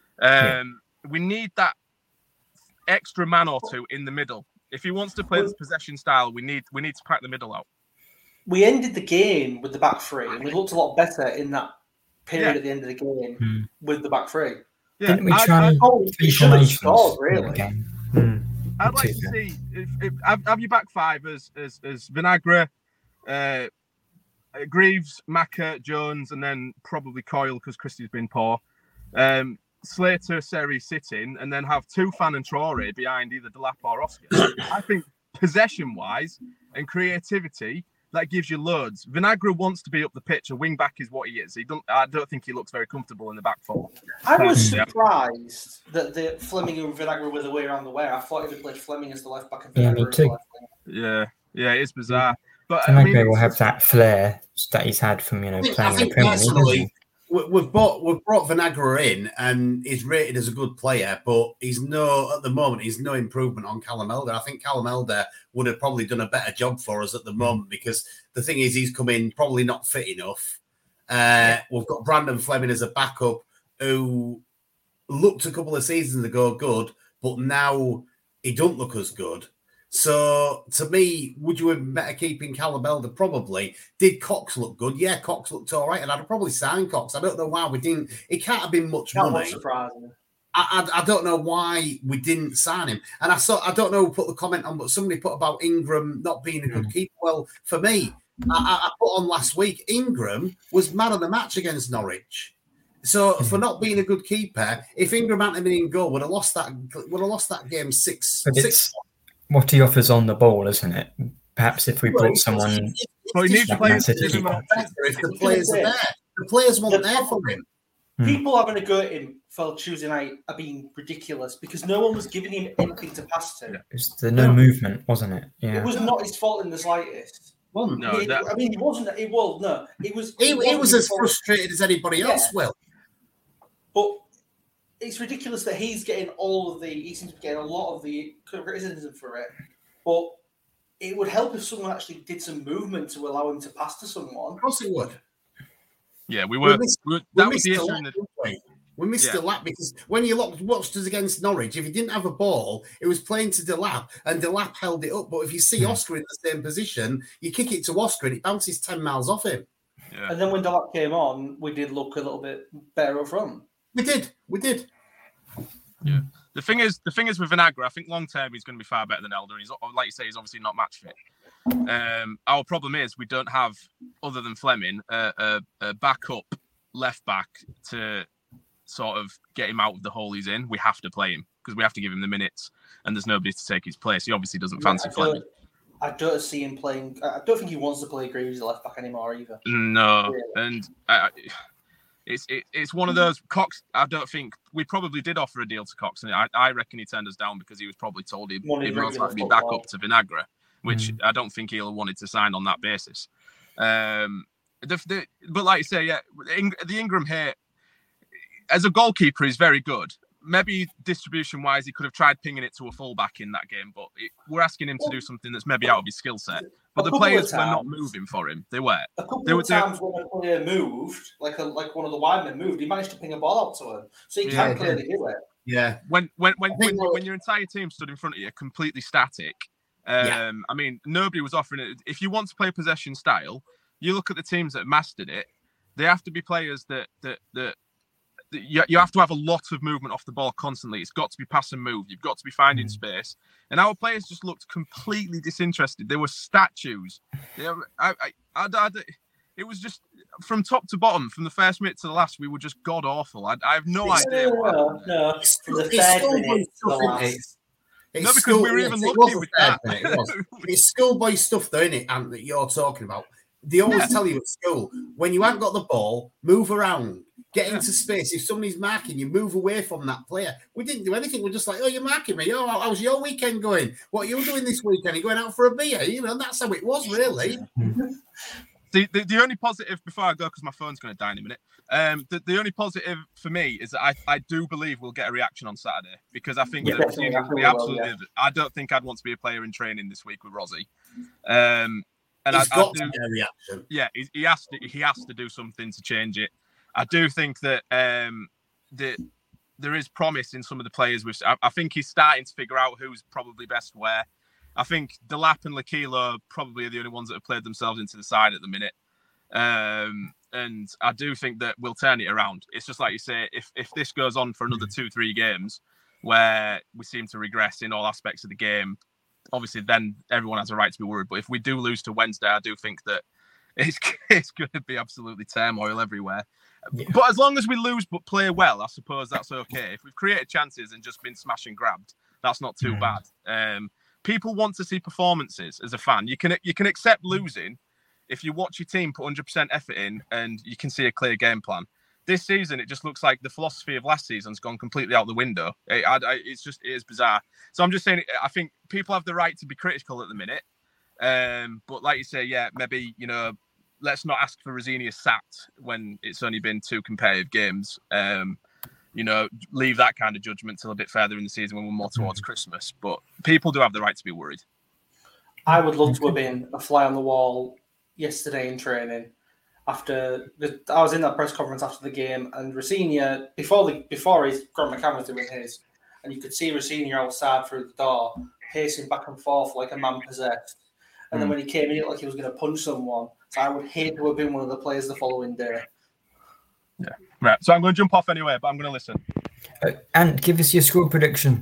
Speaker 8: Um, yeah. We need that extra man or two in the middle. If he wants to play this possession style, we need we need to pack the middle out.
Speaker 5: We ended the game with the back three, and we looked a lot better in that period yeah. at the end of the game mm. with the back three.
Speaker 4: Yeah. Didn't we try three
Speaker 5: formations? Really?
Speaker 4: Mm.
Speaker 8: I'd like to see if, if have, have your back five as as, as Vinagre, uh, Greaves, Maka, Jones, and then probably Coyle because Christie's been poor. Um, Slater, Seri sitting, and then have Tufan and Traore behind either Delap or Oscar. I think possession-wise and creativity, that gives you loads. Vinagre wants to be up the pitch. A wing back is what he is. He don't. I don't think he looks very comfortable in the back four.
Speaker 5: I was surprised that the Fleming and Vinagre were the way around the way. I thought he would played Fleming as the left back and Vinagre
Speaker 4: yeah,
Speaker 5: as the left
Speaker 4: wing.
Speaker 8: Yeah, yeah, it's bizarre. But
Speaker 4: Vinagre
Speaker 8: I mean,
Speaker 4: will have that flair that he's had from you know
Speaker 6: I think,
Speaker 4: playing
Speaker 6: I think
Speaker 4: the Premier
Speaker 6: League. We've brought we've brought Vinagre in, and he's rated as a good player, but he's no at the moment. He's no improvement on Callum Elder. I think Callum Elder would have probably done a better job for us at the moment because the thing is, he's come in probably not fit enough. Uh, we've got Brandon Fleming as a backup who looked a couple of seasons ago good, but now he don't look as good. So, to me, would you have been better keeping Callum Elder? Probably. Did Cox look good? Yeah, Cox looked all right, and I'd probably sign Cox. I don't know why we didn't. It can't have been much
Speaker 5: That
Speaker 6: money.
Speaker 5: was surprising.
Speaker 6: I, I, I don't know why we didn't sign him. And I saw, I don't know who put the comment on, but somebody put about Ingram not being a good mm. keeper. Well, for me, I, I put on last week, Ingram was man of the match against Norwich. So mm. for not being a good keeper, if Ingram hadn't been in goal, would have lost that. Would have lost that game six.
Speaker 4: But
Speaker 6: six.
Speaker 4: What he offers on the ball, isn't it? Perhaps if we brought well, someone,
Speaker 8: well, he needs players
Speaker 6: if the players are there, the players weren't there for him.
Speaker 5: People having a go at him for Tuesday night are being ridiculous because no one was giving him anything to pass to.
Speaker 4: It was the no, no movement, wasn't it? Yeah,
Speaker 5: it was not his fault in the slightest.
Speaker 6: Well,
Speaker 8: no,
Speaker 5: he,
Speaker 8: that...
Speaker 5: I mean, he wasn't. It was no. It was.
Speaker 6: He,
Speaker 5: it
Speaker 6: he was as
Speaker 5: fault.
Speaker 6: frustrated as anybody else yeah. will.
Speaker 5: But it's ridiculous that he's getting all of the. He seems to be getting a lot of the criticism for it. But it would help if someone actually did some movement to allow him to pass to someone.
Speaker 6: Of course it would.
Speaker 8: Yeah, we were. We missed, we were that
Speaker 6: we
Speaker 8: was the issue.
Speaker 6: Lap,
Speaker 8: in the...
Speaker 6: we? we missed
Speaker 8: yeah.
Speaker 6: the lap because when you looked, watched us against Norwich, if he didn't have a ball, it was playing to Delap, and Delap held it up. But if you see yeah. Oscar in the same position, you kick it to Oscar, and it bounces ten miles off him.
Speaker 5: Yeah. And then when Delap came on, we did look a little bit better up front.
Speaker 6: We did. We did.
Speaker 8: Yeah. The thing is, the thing is with Vinagre, I think long term he's going to be far better than Elder. He's like you say, he's obviously not match fit. Um, our problem is we don't have, other than Fleming, uh, a, a backup left back to sort of get him out of the hole he's in, we have to play him because we have to give him the minutes, and there's nobody to take his place. He obviously doesn't
Speaker 5: Yeah,
Speaker 8: fancy
Speaker 5: I
Speaker 8: Fleming.
Speaker 5: don't, I don't see him playing. I don't think he wants to play Greaves left back anymore either.
Speaker 8: No,
Speaker 5: Really.
Speaker 8: and I, it's it, it's one of those Cox. I don't think we probably did offer a deal to Cox, and I, I reckon he turned us down because he was probably told he'd,
Speaker 5: Wanted
Speaker 8: he'd most
Speaker 5: regular
Speaker 8: likely be back
Speaker 5: football.
Speaker 8: up to Vinagre, which
Speaker 4: Mm.
Speaker 8: I don't think he'll have wanted to sign on that basis. Um, the, the, but like you say, yeah, Ing, the Ingram here as a goalkeeper is very good. Maybe distribution-wise, he could have tried pinging it to a fullback in that game, but it, we're asking him to do something that's maybe out of his skill set. But
Speaker 5: A
Speaker 8: the
Speaker 5: couple of
Speaker 8: players were not
Speaker 5: times-
Speaker 8: moving for him. They were.
Speaker 5: A couple
Speaker 8: They were-
Speaker 5: of times when a player moved, like a, like one of the wide men moved, he managed to ping a ball out to him. So he
Speaker 8: Yeah,
Speaker 5: can clearly do it.
Speaker 6: Yeah.
Speaker 8: When when when
Speaker 6: I think
Speaker 8: when,
Speaker 6: we'll-
Speaker 8: when your entire team stood in front of you, completely static. Um,
Speaker 6: Yeah.
Speaker 8: I mean, nobody was offering it. If you want to play possession style, you look at the teams that mastered it. They have to be players that that that. that You, you have to have a lot of movement off the ball constantly. It's got to be pass and move. You've got to be finding
Speaker 4: Mm.
Speaker 8: space. And our players just looked completely disinterested. They were statues. They were, I, I, I, I, it was just from top to bottom, from the first minute to the last, we were just god awful. I, I have no
Speaker 5: No,
Speaker 8: idea. What
Speaker 5: no, no.
Speaker 6: It's,
Speaker 5: From the
Speaker 6: it's
Speaker 5: third
Speaker 6: schoolboy
Speaker 5: minute to the
Speaker 6: stuff, isn't
Speaker 5: last.
Speaker 6: it? It's
Speaker 8: No, because
Speaker 6: school-
Speaker 8: we were
Speaker 6: yes,
Speaker 8: even
Speaker 6: it
Speaker 8: lucky
Speaker 6: was a
Speaker 8: with
Speaker 6: third
Speaker 8: that.
Speaker 6: minute, it was. It's schoolboy stuff, though, isn't it, Ant, that you're talking about? They always
Speaker 8: Yeah.
Speaker 6: tell you at school, when you haven't got the ball, move around, get
Speaker 8: Yeah.
Speaker 6: into space. If somebody's marking you, move away from that player. We didn't do anything. We're just like, oh, you're marking me. Oh, how's your weekend going? What are you doing this weekend? You're going out for a beer? You know, that's how it was, really.
Speaker 8: The, the, the only positive before I go, because my phone's going to die in a minute. Um, the, the only positive for me is that I, I do believe we'll get a reaction on Saturday because I think
Speaker 5: Yeah,
Speaker 8: that
Speaker 5: definitely.
Speaker 8: Rosini
Speaker 5: I
Speaker 8: will
Speaker 5: think
Speaker 8: be
Speaker 5: we will,
Speaker 8: absolutely.
Speaker 5: yeah.
Speaker 8: I don't think I'd want to be a player in training this week with Rossi. Um, and
Speaker 6: He's
Speaker 8: I,
Speaker 6: got
Speaker 8: I
Speaker 6: to
Speaker 8: do,
Speaker 6: get a reaction.
Speaker 8: yeah, he, he has to. He has to do something to change it. I do think that um, that there is promise in some of the players. With I, I think he's starting to figure out who's probably best where. I think Delap and Lakilo probably are the only ones that have played themselves into the side at the minute. Um, and I do think that we'll turn it around. It's just like you say, if if this goes on for another two, three games where we seem to regress in all aspects of the game, obviously then everyone has a right to be worried. But if we do lose to Wednesday, I do think that it's, it's going to be absolutely turmoil everywhere.
Speaker 4: Yeah.
Speaker 8: But as long as we lose but play well, I suppose that's okay. If we've created chances and just been smash and grabbed, that's not too
Speaker 4: Mm.
Speaker 8: bad. Um, people want to see performances as a fan. You can you can accept losing if you watch your team put one hundred percent effort in and you can see a clear game plan. This season, it just looks like the philosophy of last season's gone completely out the window. It, I, I, it's just it is bizarre. So I'm just saying, I think people have the right to be critical at the minute. Um, but like you say, yeah, maybe, you know, let's not ask for Rosini sacked when it's only been two competitive games. Um, you know, leave that kind of judgment till a bit further in the season when we're more towards Christmas. But people do have the right to be worried.
Speaker 5: I would love to have been a fly on the wall yesterday in training. After the, I was in that press conference after the game, and Rosini, before the before his Grant McCann was doing his, and you could see Rosini outside through the door, pacing back and forth like a man possessed. And then when he came in, it looked like he was going to punch someone. So I would hate to have been one of the players the following day.
Speaker 8: Yeah. Right. So I'm going to jump off anyway, but I'm going to listen.
Speaker 4: Uh, and give us your score prediction.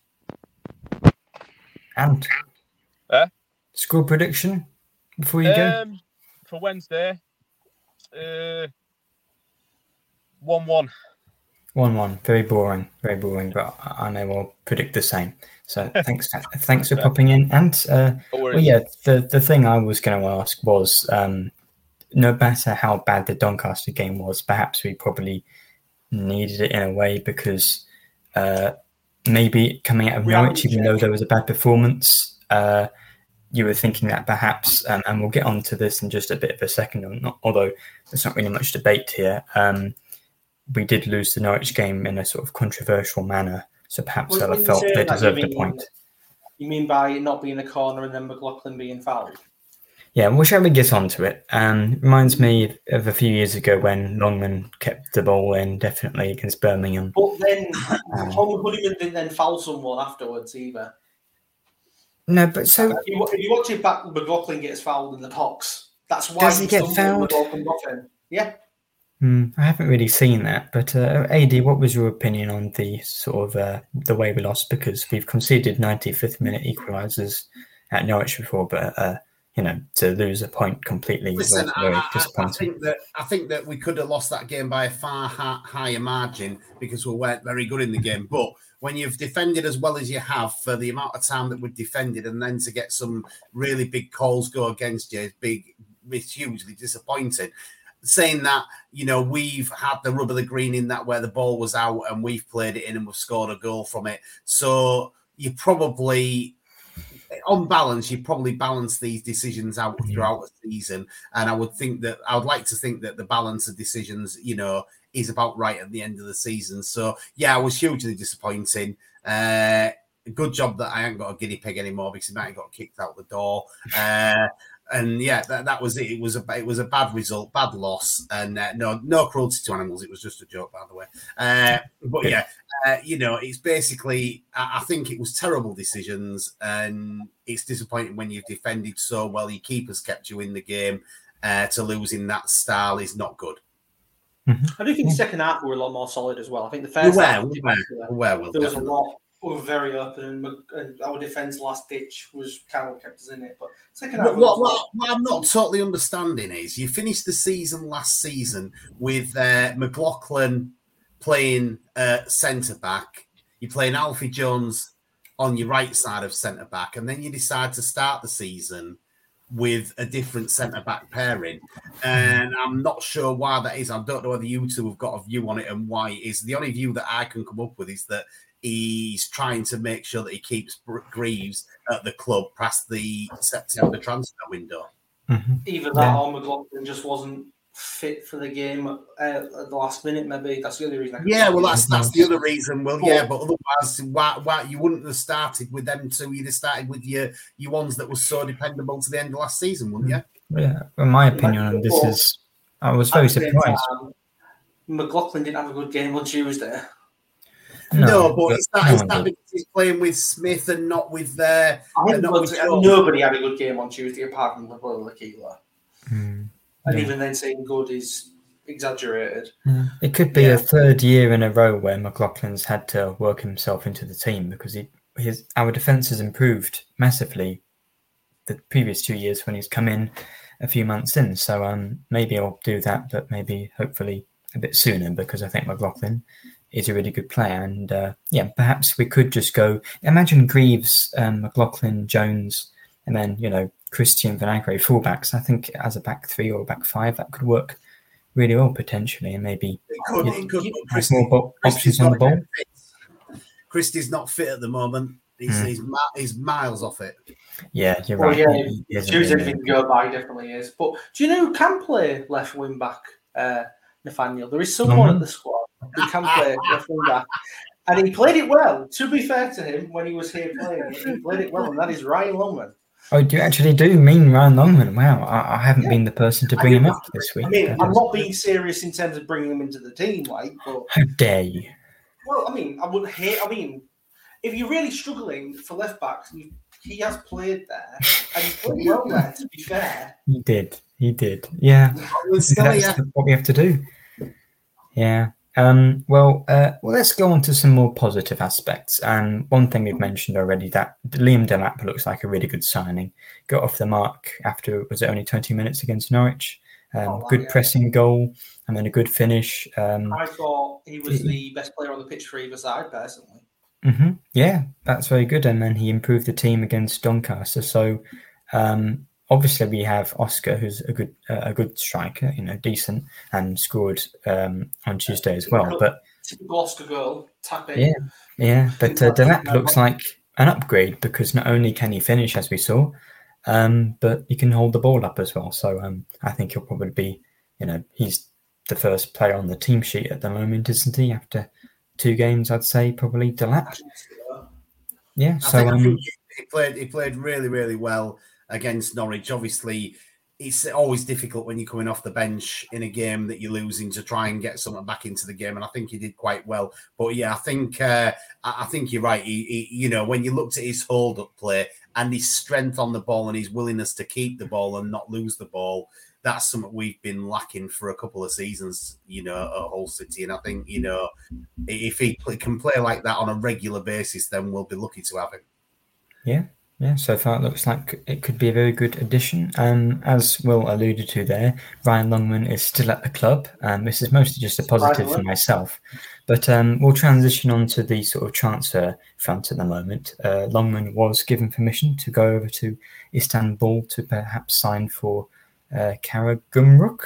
Speaker 4: And
Speaker 8: Eh?
Speaker 4: score prediction before you go.
Speaker 8: Um, for Wednesday, uh, one-one.
Speaker 4: One-one. Very boring. Very boring. But I I know I'll predict the same. So thanks. Thanks for popping in. And uh, well, yeah, the the thing I was going to ask was, um, no matter how bad the Doncaster game was, perhaps we probably needed it in a way because uh, maybe coming out of Norwich, even though there was a bad performance, uh, you were thinking that perhaps, um, and we'll get on to this in just a bit of a second, not, although there's not really much debate here, um, we did lose the Norwich game in a sort of controversial manner, so perhaps
Speaker 5: When-
Speaker 4: Ella
Speaker 5: when you
Speaker 4: felt
Speaker 5: say
Speaker 4: they
Speaker 5: that, you
Speaker 4: deserved a
Speaker 5: mean-
Speaker 4: point.
Speaker 5: You mean by it not being a corner and then McLaughlin being fouled?
Speaker 4: Yeah, well, shall we get on to it? Um, reminds me of a few years ago when Longman kept the ball in, definitely against Birmingham.
Speaker 5: But then Tom Honeyman didn't then foul someone afterwards either.
Speaker 4: No, but so
Speaker 5: If you, if you watch it back, McLaughlin gets fouled in the box. That's why
Speaker 4: Does he get
Speaker 5: stumbled
Speaker 4: fouled?
Speaker 5: with McLaughlin Ruffin. Yeah.
Speaker 4: hmm, I haven't really seen that. But uh, A D, what was your opinion on the sort of uh, the way we lost? Because we've conceded ninety-fifth minute equalisers at Norwich before, but uh, you know, to lose a point completely.
Speaker 6: Listen,
Speaker 4: very
Speaker 6: I, I, I
Speaker 4: disappointing.
Speaker 6: think that I think that we could have lost that game by a far ha- higher margin because we weren't very good in the game. But when you've defended as well as you have for the amount of time that we've defended, and then to get some really big calls go against you, is big, it's hugely disappointing. Saying that, you know, we've had the rub of the green in that where the ball was out and we've played it in and we've scored a goal from it. So you probably, on balance, you probably balance these decisions out throughout the season. And I would think that, I would like to think that the balance of decisions, you know, is about right at the end of the season. So, yeah, I was hugely disappointing. Uh, good job that I haven't got a guinea pig anymore because he might have got kicked out the door. Uh, And yeah, that, that was it. It was a it was a bad result, bad loss, and uh, no no cruelty to animals. It was just a joke, by the way. Uh, but yeah, uh, you know, it's basically. I, I think it was terrible decisions, and it's disappointing when you've defended so well. Your keeper's kept you in the game. Uh, to lose in that style is not good.
Speaker 5: I do think the second half were a lot more solid as well. I think the first
Speaker 6: Where,
Speaker 5: half
Speaker 6: where, where will
Speaker 5: there was a lot. We were very open, and, and our defence last ditch was kind of kept us in it. But second half,
Speaker 6: what, what, what, what I'm not totally understanding is you finished the season last season with uh, McLaughlin playing uh, centre back. You're playing Alfie Jones on your right side of centre back, and then you decide to start the season with a different centre back pairing. And I'm not sure why that is. I don't know whether you two have got a view on it and why it is. The only view that I can come up with is that he's trying to make sure that he keeps Greaves at the club past the September transfer window.
Speaker 4: Mm-hmm.
Speaker 5: Either that
Speaker 4: Yeah.
Speaker 5: or McLaughlin just wasn't fit for the game uh, at the last minute. Maybe that's the only reason. I can
Speaker 6: Yeah, well,
Speaker 5: think
Speaker 6: that's
Speaker 5: of.
Speaker 6: that's the other reason. Well, yeah, but otherwise, why, why you wouldn't have started with them two? You'd have started with your your ones that were so dependable to the end of last season, wouldn't you?
Speaker 4: Yeah, in my opinion on this is, I was very
Speaker 5: At the same
Speaker 4: surprised.
Speaker 5: time, McLaughlin didn't have a good game on Tuesday.
Speaker 6: No, but it's that,
Speaker 4: no
Speaker 6: it's
Speaker 4: one
Speaker 6: that
Speaker 4: did.
Speaker 6: because he's playing with Smith and not with uh,
Speaker 5: I think
Speaker 6: and not with
Speaker 5: but
Speaker 6: Joe.
Speaker 5: nobody had a good game on Tuesday apart from Lakila.
Speaker 4: Mm,
Speaker 5: And
Speaker 4: yeah.
Speaker 5: even then, saying good is exaggerated.
Speaker 4: Yeah. It could be
Speaker 5: Yeah.
Speaker 4: a third year in a row where McLaughlin's had to work himself into the team because he, his our defence has improved massively the previous two years when he's come in a few months in. So um, maybe I'll do that, but maybe hopefully a bit sooner because I think McLaughlin is a really good player. And uh, yeah, perhaps we could just go, imagine Greaves, um, McLaughlin, Jones, and then, you know, Christian Vinagre, fullbacks. I think as a back three or back five, that could work really well potentially, and maybe
Speaker 6: It could,
Speaker 4: Yeah.
Speaker 6: it could, but
Speaker 4: have
Speaker 6: Christie-
Speaker 4: more bo-
Speaker 6: Christie's
Speaker 4: options on the
Speaker 6: not
Speaker 4: ball.
Speaker 6: fit. Christie's not fit at the moment. He's,
Speaker 4: Mm.
Speaker 6: he's, mi- he's miles off it.
Speaker 4: Yeah, you're
Speaker 5: Well,
Speaker 4: right.
Speaker 5: yeah,
Speaker 4: He- he isn't
Speaker 5: Tuesday
Speaker 4: really-
Speaker 5: didn't go by, definitely is. But do you know who can play left wing back, uh, Nathaniel? There is someone
Speaker 4: Mhm.
Speaker 5: at the squad who can play left wing back. And he played it well. To be fair to him, when he was here playing, he played it well, and that is Ryan Longman.
Speaker 4: Oh, do you actually do mean Ryan Longman? Wow, I, I haven't
Speaker 5: Yeah.
Speaker 4: been the person to
Speaker 5: I
Speaker 4: bring him
Speaker 5: mean,
Speaker 4: up this week.
Speaker 5: I mean,
Speaker 4: That
Speaker 5: I'm
Speaker 4: is-
Speaker 5: not being serious in terms of bringing him into the team, like, but
Speaker 4: How dare you?
Speaker 5: well, I mean, I wouldn't hate. I mean, if you're really struggling for left backs, you, he has played there, and he's played well there. To be fair,
Speaker 4: He did. He did. Yeah.
Speaker 6: Well, still,
Speaker 4: That's
Speaker 6: yeah.
Speaker 4: what we have to do. Yeah. Um, well, uh, well, let's go on to some more positive aspects. And one thing we've mentioned already, that Liam Delap looks like a really good signing. Got off the mark after, was it only twenty minutes against Norwich? Um,
Speaker 5: Oh, wow,
Speaker 4: good
Speaker 5: yeah.
Speaker 4: pressing goal and then a good finish. Um,
Speaker 5: I thought he was the best player on the pitch for either side, personally.
Speaker 4: hmm Yeah, that's very good. And then he improved the team against Doncaster. So um, obviously we have Oscar, who's a good uh, a good striker, you know, decent, and scored um, on Tuesday as well. But
Speaker 5: Typical Oscar goal, tapping.
Speaker 4: yeah, yeah. But uh, Delap looks like an upgrade because not only can he finish, as we saw, um, but he can hold the ball up as well. So um, I think he'll probably be, you know, he's the first player on the team sheet at the moment, isn't he? After two games, I'd say probably Delap. Yeah.
Speaker 6: I
Speaker 4: So
Speaker 6: think, I
Speaker 4: um,
Speaker 6: think he played he played really, really well against Norwich. Obviously, it's always difficult when you're coming off the bench in a game that you're losing to try and get someone back into the game, and I think he did quite well. But yeah, I think uh, I I think you're right. He, he, you know, when you looked at his hold-up play and his strength on the ball and his willingness to keep the ball and not lose the ball, that's something we've been lacking for a couple of seasons, you know, at Hull City. And I think, you know, if he play, can play like that on a regular basis, then we'll be lucky to have him.
Speaker 4: yeah. Yeah, so far it looks like it could be a very good addition. Um, as Will alluded to there, Ryan Longman is still at the club. Um, this is mostly just a positive for myself. But um, we'll transition on to the sort of transfer front at the moment. Uh, Longman was given permission to go over to Istanbul to perhaps sign for uh, Karagümrük.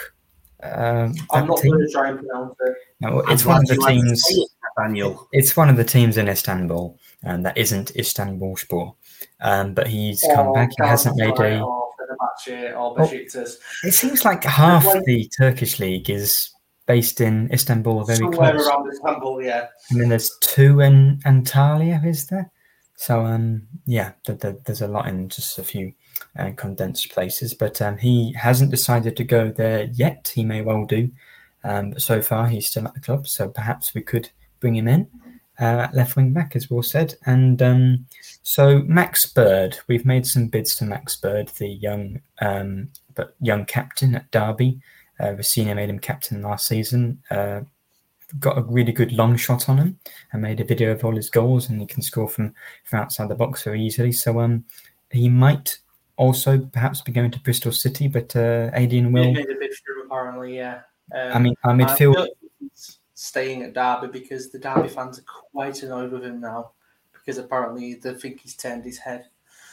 Speaker 4: Um,
Speaker 5: I'm not going to try and pronounce it.
Speaker 4: No, it's
Speaker 6: I'm
Speaker 4: one of the
Speaker 6: glad you like to
Speaker 4: teams.
Speaker 6: say it, Daniel.
Speaker 4: It's one of the teams in Istanbul, and that isn't Istanbulspor. Um, but he's come
Speaker 5: Or
Speaker 4: back. He hasn't made a.
Speaker 5: Or Fenerbahçe or Besiktas.
Speaker 4: It seems like half
Speaker 5: like-
Speaker 4: the Turkish league is based in Istanbul, very
Speaker 5: Somewhere
Speaker 4: close.
Speaker 5: around Istanbul, yeah.
Speaker 4: And then there's two in Antalya, is there? So um, yeah, the, the, there's a lot in just a few uh, condensed places. But um, he hasn't decided to go there yet. He may well do. Um, but so far, he's still at the club. So perhaps we could bring him in uh, at left wing back, as Will said. And um, so Max Bird, we've made some bids for Max Bird, the young um, but young captain at Derby. Uh, Rossini made him captain last season. Uh, got a really good long shot on him and made a video of all his goals, and he can score from, from outside the box very easily. So um, he might also perhaps be going to Bristol City, but uh, Adrian will.
Speaker 5: He made a bid for him, apparently, yeah. Um,
Speaker 4: I mean, our midfield.
Speaker 5: I he's staying at Derby because the Derby fans are quite annoyed with him now because apparently they think he's turned his head.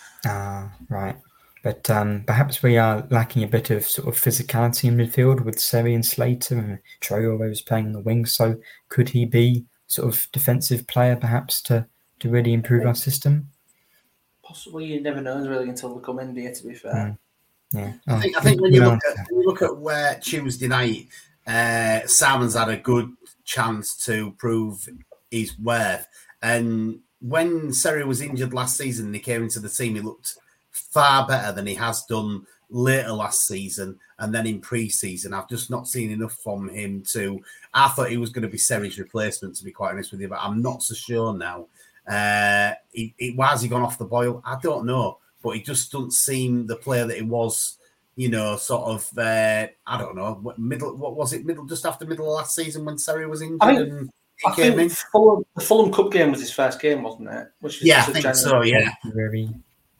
Speaker 4: Ah, right. But um, perhaps we are lacking a bit of sort of physicality in midfield with Seri and Slater, and Traore is playing on the wing. So could he be sort of defensive player perhaps to, to really improve our system?
Speaker 5: Possibly, you never know really until they come in here, to be fair.
Speaker 4: Mm. Yeah.
Speaker 6: I
Speaker 4: Oh,
Speaker 6: think I think when you
Speaker 4: good
Speaker 6: look
Speaker 4: answer.
Speaker 6: at when you look at where Tuesday night, uh, Simon's had a good chance to prove his worth. And when Seri was injured last season and he came into the team, he looked far better than he has done later last season and then in pre-season. I've just not seen enough from him to. I thought he was going to be Seri's replacement, to be quite honest with you, but I'm not so sure now. Uh, he, he, why has he gone off the boil? I don't know, but he just doesn't seem the player that he was. You know, sort of. Uh, I don't know. What middle? What was it? Middle, just after middle of last season when Seri was injured.
Speaker 5: I think,
Speaker 6: and he
Speaker 5: I
Speaker 6: came
Speaker 5: think
Speaker 6: in.
Speaker 5: Fulham, the Fulham Cup game was his first game, wasn't it? Which was
Speaker 6: Yeah, I
Speaker 5: just
Speaker 6: think
Speaker 5: January.
Speaker 6: so. Yeah.
Speaker 4: Very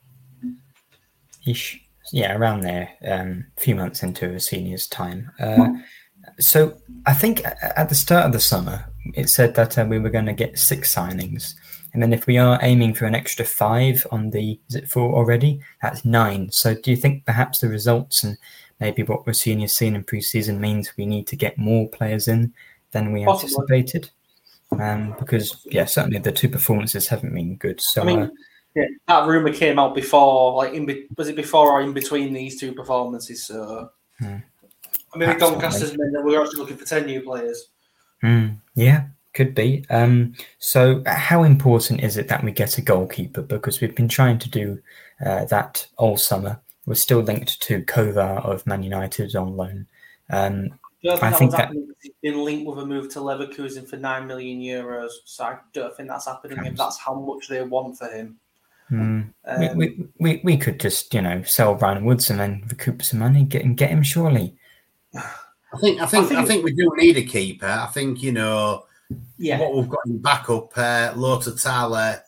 Speaker 4: ish. Yeah, around there, um, a few months into a senior's time. Uh, so I think at the start of the summer, it said that uh, we were going to get six signings. And then if we are aiming for an extra five on the, is it four already? That's nine. So do you think perhaps the results and maybe what Rossini has seen in pre-season means we need to get more players in than we
Speaker 5: Possibly.
Speaker 4: anticipated? Um, because, yeah, certainly the two performances haven't been good. So
Speaker 5: I mean,
Speaker 4: uh,
Speaker 5: yeah, that rumor came out before, like, in be- was it before or in between these two performances? So,
Speaker 4: Hmm.
Speaker 5: I mean,
Speaker 4: Absolutely.
Speaker 5: Doncaster's meant that we're actually looking for ten new players.
Speaker 4: Mm, yeah, could be. Um, so how important is it that we get a goalkeeper? Because we've been trying to do uh, that all summer. We're still linked to Kovar of Man United on loan. Um,
Speaker 5: I don't think
Speaker 4: I
Speaker 5: that
Speaker 4: think
Speaker 5: was
Speaker 4: that-
Speaker 5: happening because he's been linked with a move to Leverkusen for nine million euros. So I don't think that's happening if that's how much they want for him.
Speaker 4: mm,
Speaker 5: Um,
Speaker 4: we, we, we, we could just, you know, sell Ryan Woods and then recoup some money get, and get him surely.
Speaker 6: I think I think I
Speaker 5: think-
Speaker 6: think we do need a keeper. I think you know
Speaker 5: yeah,
Speaker 6: what we've got in backup. Uh, Lota Tyler,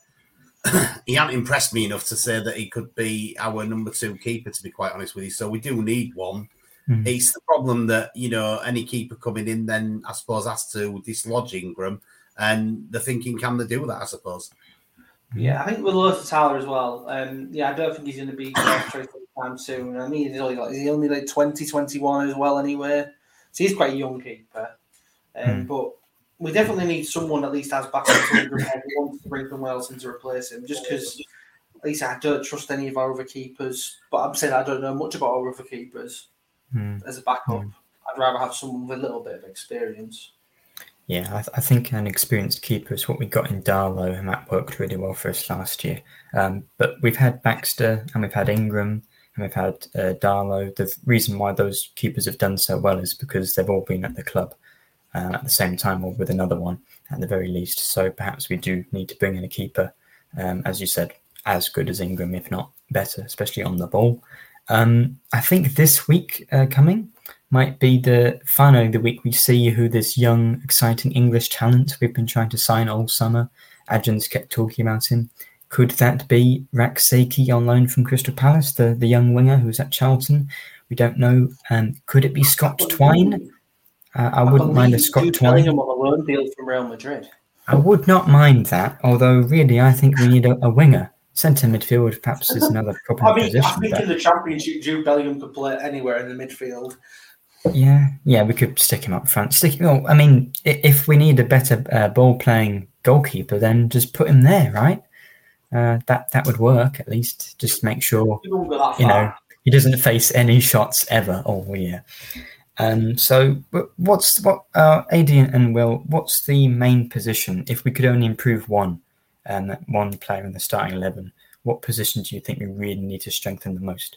Speaker 6: he hasn't impressed me enough to say that he could be our number two keeper. To be quite honest with you, so we do need one.
Speaker 4: Mm.
Speaker 6: It's the problem that you know any keeper coming in then I suppose has to dislodge Ingram, and they're thinking can they do that? I suppose.
Speaker 5: yeah. I think with Lothar Tyler as well. Um, yeah, I don't think he's going to be first choice anytime soon. I mean, he's only like he's only like twenty, twenty-one as well. Anyway, so he's quite a young keeper. Um,
Speaker 4: Hmm.
Speaker 5: But we definitely need someone at least has back to Ingram who wants to bring someone else in to replace him. Just because, at least I don't trust any of our other keepers. But I'm saying I don't know much about our other keepers
Speaker 4: Mm.
Speaker 5: as a backup.
Speaker 4: Hmm.
Speaker 5: I'd rather have someone with a little bit of experience.
Speaker 4: Yeah, I, th- I think an experienced keeper is what we got in Darlow, and that worked really well for us last year. Um, but we've had Baxter, and we've had Ingram, and we've had uh, Darlow. The reason why those keepers have done so well is because they've all been at the club uh, at the same time, or with another one at the very least. So perhaps we do need to bring in a keeper, um, as you said, as good as Ingram, if not better, especially on the ball. Um, I think this week uh, coming might be the finally the week we see who this young, exciting English talent we've been trying to sign all summer. Adjun's kept talking about him. Could that be Raksaki on loan from Crystal Palace, the, the young winger who's at Charlton? We don't know. Um, could it be Scott Twine? Uh, I, I wouldn't mind a Scott
Speaker 5: Jude
Speaker 4: Twine.
Speaker 5: Bellingham on a loan deal from Real Madrid.
Speaker 4: I would not mind that, although really I think we need a, a winger. Centre midfield perhaps is another problem
Speaker 5: I mean,
Speaker 4: position.
Speaker 5: I think
Speaker 4: but...
Speaker 5: in the Championship, Jude Bellingham could play anywhere in the midfield.
Speaker 4: Yeah, yeah, we could stick him up front. Stick. Well, I mean, if we need a better uh, ball-playing goalkeeper, then just put him there, right? Uh, that that would work at least. Just make sure you know he doesn't face any shots ever. Oh yeah. Um. So, what's what? Uh, A D and Will, what's the main position if we could only improve one, um, one player in the starting eleven? What position do you think we really need to strengthen the most?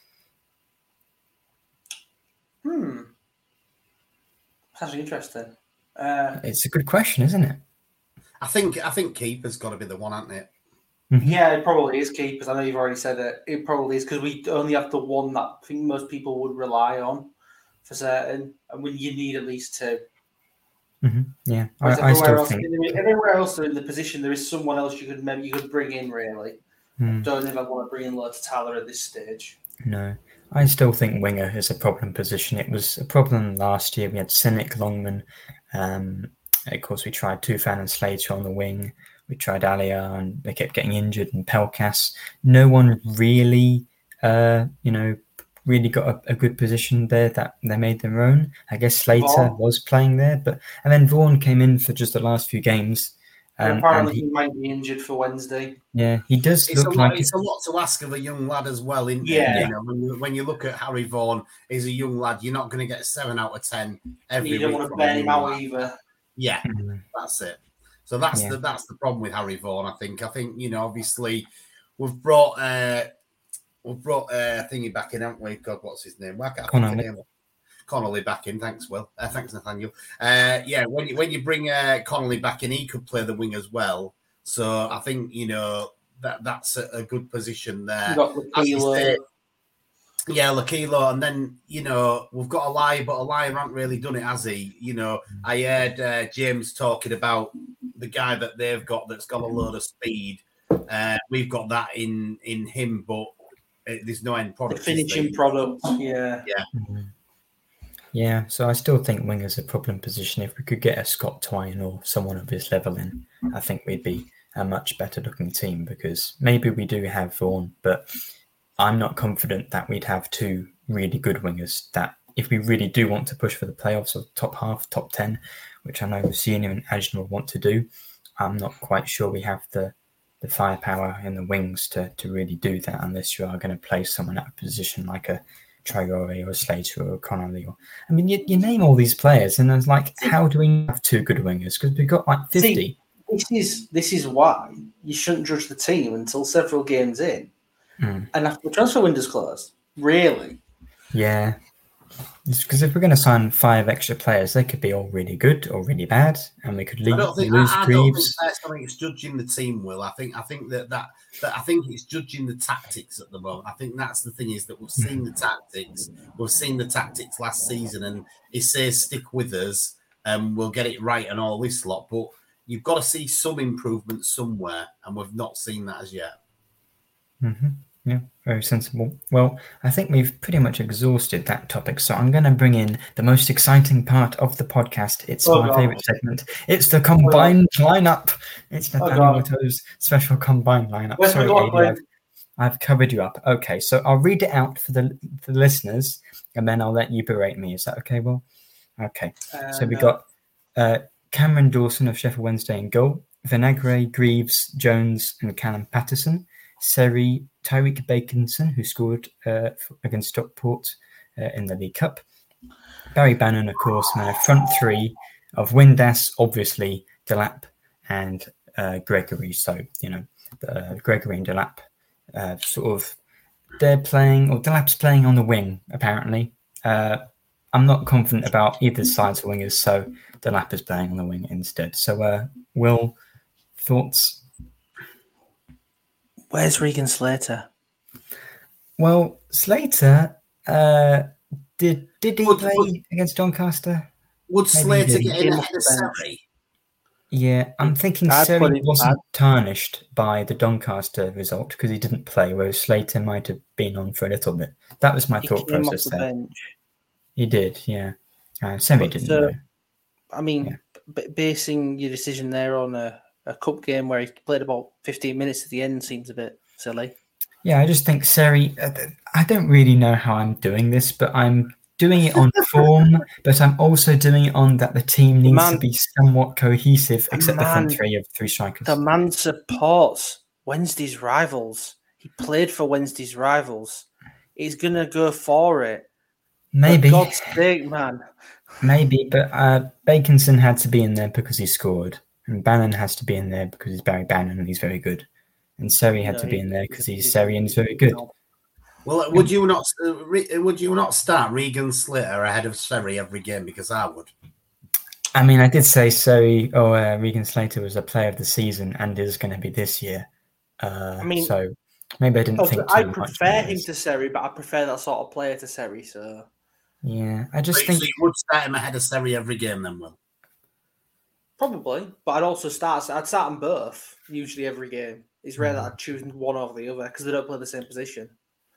Speaker 5: Hmm. That's interesting. Uh,
Speaker 4: it's a good question, isn't it?
Speaker 6: I think I think keeper's got to be the one, hasn't it?
Speaker 4: Mm-hmm.
Speaker 5: Yeah, it probably is keepers. I know you've already said it. It probably is because we only have the one that I think most people would rely on for certain, and when you need at least two.
Speaker 4: Mm-hmm. Yeah, I, I still
Speaker 5: else,
Speaker 4: think
Speaker 5: everywhere else in the position there is someone else you could maybe you could bring in. Really,
Speaker 4: mm.
Speaker 5: I don't know if I want to bring in Lota Tyler at this stage.
Speaker 4: No, I still think winger is a problem position. It was a problem last year. We had Cynic, Longman. Um, of course, we tried Tufan and Slater on the wing. We tried Alia, and they kept getting injured. And Pelkas. No one really, uh, you know, really got a, a good position there that they made their own. I guess Slater Vaughan. was playing there, but and then Vaughan came in for just the last few games.
Speaker 5: Um, apparently, he, he might be injured for Wednesday.
Speaker 4: Yeah, he does
Speaker 6: it's
Speaker 4: look
Speaker 6: a lot,
Speaker 4: like
Speaker 6: it's a lot to ask of a young lad as well. Isn't
Speaker 5: yeah,
Speaker 6: it? You know, when you, when you look at Harry Vaughan, he's a young lad. You're not going to get seven out of ten every
Speaker 5: week. You don't
Speaker 6: week
Speaker 5: want to burn him out lad. either.
Speaker 6: Yeah, mm-hmm. that's it. So that's
Speaker 4: yeah.
Speaker 6: the that's the problem with Harry Vaughan. I think. I think you know, obviously, we've brought uh, we've brought uh, thingy back in, haven't we? God, what's his name? Why can't I think of him? Connolly back in. Thanks, Will. Uh, thanks, Nathaniel. Uh, yeah, when you when you bring uh, Connolly back in, he could play the wing as well. So I think you know that that's a, a good position there.
Speaker 5: You got Lakilo.
Speaker 6: Yeah, Lakilo, and then you know we've got Elia, but Elia hasn't really done it, has he? You know, I heard uh, James talking about the guy that they've got that's got a load of speed. Uh, we've got that in in him, but it, there's no end product.
Speaker 5: The finishing product, yeah,
Speaker 6: yeah.
Speaker 4: Mm-hmm. Yeah, so I still think winger's a problem position. If we could get a Scott Twine or someone of his level in, I think we'd be a much better looking team because maybe we do have Vaughan, but I'm not confident that we'd have two really good wingers that if we really do want to push for the playoffs or top half, top ten, which I know Senior and Ajnal want to do, I'm not quite sure we have the, the firepower in the wings to, to really do that unless you are going to play someone at a position like a Traore or a Slater or a Connolly. Or, I mean, you, you name all these players and it's like, how do we have two good wingers? Because we've got like fifty.
Speaker 5: See, this is this is why you shouldn't judge the team until several games in.
Speaker 4: Mm.
Speaker 5: And after the transfer window's closed, really?
Speaker 4: Yeah. Because if we're going to sign five extra players, they could be all really good or really bad, and we could leave,
Speaker 6: I don't think,
Speaker 4: lose
Speaker 6: I, I
Speaker 4: Greaves.
Speaker 6: Don't think I think it's judging the team, Will. I think I think that, that that I think it's judging the tactics at the moment. I think that's the thing is that we've seen the tactics. We've seen the tactics last season, and it says stick with us, and we'll get it right and all this lot. But you've got to see some improvement somewhere, and we've not seen that as yet.
Speaker 4: Mm-hmm. Yeah, very sensible. Well, I think we've pretty much exhausted that topic, so I'm going to bring in the most exciting part of the podcast. It's
Speaker 5: oh,
Speaker 4: my
Speaker 5: God.
Speaker 4: favorite segment. It's the combined oh, lineup. It's Nathaniel
Speaker 5: oh,
Speaker 4: Watto's special combined lineup.
Speaker 5: Where's
Speaker 4: Sorry,
Speaker 5: got,
Speaker 4: Adi, I've, I've covered you up. Okay, so I'll read it out for the for the listeners, and then I'll let you berate me. Is that okay, Will? Okay.
Speaker 5: Uh,
Speaker 4: so we
Speaker 5: no.
Speaker 4: got uh, Cameron Dawson of Sheffield Wednesday in goal, Vinagre, Greaves, Jones, and Callum Patterson. Seri, Tyreek Baconson, who scored uh, against Stockport uh, in the League Cup. Barry Bannon, of course, and a front three of Windass, obviously, Delap and uh, Gregory. So, you know, uh, Gregory and Delap uh, sort of, they're playing, or Delap's playing on the wing, apparently. Uh, I'm not confident about either side's wingers, so Delap is playing on the wing instead. So, uh, Will, thoughts?
Speaker 5: Where's Regan Slater?
Speaker 4: Well, Slater, uh, did did he
Speaker 6: would,
Speaker 4: play
Speaker 6: would,
Speaker 4: against Doncaster?
Speaker 6: Would
Speaker 4: Maybe
Speaker 6: Slater get in ahead of Seri?
Speaker 4: Yeah, I'm thinking
Speaker 9: I'd put
Speaker 4: Seri
Speaker 9: it-
Speaker 4: wasn't
Speaker 9: I'd-
Speaker 4: tarnished by the Doncaster result because he didn't play, whereas Slater might have been on for a little bit. That was my
Speaker 9: He
Speaker 4: thought
Speaker 9: came off
Speaker 4: process
Speaker 9: the
Speaker 4: there.
Speaker 9: bench.
Speaker 4: He did, yeah. Uh, Semi
Speaker 9: But,
Speaker 4: didn't
Speaker 9: uh,
Speaker 4: know.
Speaker 9: I mean,
Speaker 4: Yeah.
Speaker 9: b- basing your decision there on a, a cup game where he played about fifteen minutes at the end seems a bit silly.
Speaker 4: Yeah, I just think Seri. uh, I don't really know how I'm doing this, but I'm doing it on form, but I'm also doing it on that the team needs
Speaker 9: man-
Speaker 4: to be somewhat cohesive, except the front
Speaker 9: man-
Speaker 4: three of three strikers.
Speaker 9: The man supports Wednesday's rivals. He played for Wednesday's rivals. He's gonna go for it.
Speaker 4: Maybe,
Speaker 9: For God's sake, man.
Speaker 4: maybe, but uh, Baconson had to be in there because he scored, and Bannon has to be in there because he's Barry Bannon and he's very good, and Seri had
Speaker 9: No,
Speaker 4: to be
Speaker 9: he-
Speaker 4: in there because he's
Speaker 9: he's-
Speaker 4: Seri and he's very good.
Speaker 6: Well, would you not uh, re- would you not start Regan Slater ahead of Seri every game? Because I would.
Speaker 4: I mean, I did say Seri or uh, Regan Slater was a player of the season and is going to be this year. Uh,
Speaker 9: I mean,
Speaker 4: so maybe I didn't
Speaker 9: Oh,
Speaker 4: think too
Speaker 9: I
Speaker 4: much.
Speaker 9: prefer
Speaker 4: about
Speaker 9: him
Speaker 4: this.
Speaker 9: to Seri, but I prefer that sort of player to Seri. So
Speaker 4: Yeah, I just
Speaker 6: So,
Speaker 4: think
Speaker 6: so you would start him ahead of Seri every game, then, Will?
Speaker 9: probably, but I'd also start. I'd start them both usually every game. It's rare
Speaker 4: Hmm.
Speaker 9: that I'd choose one over the other because they don't play the same position.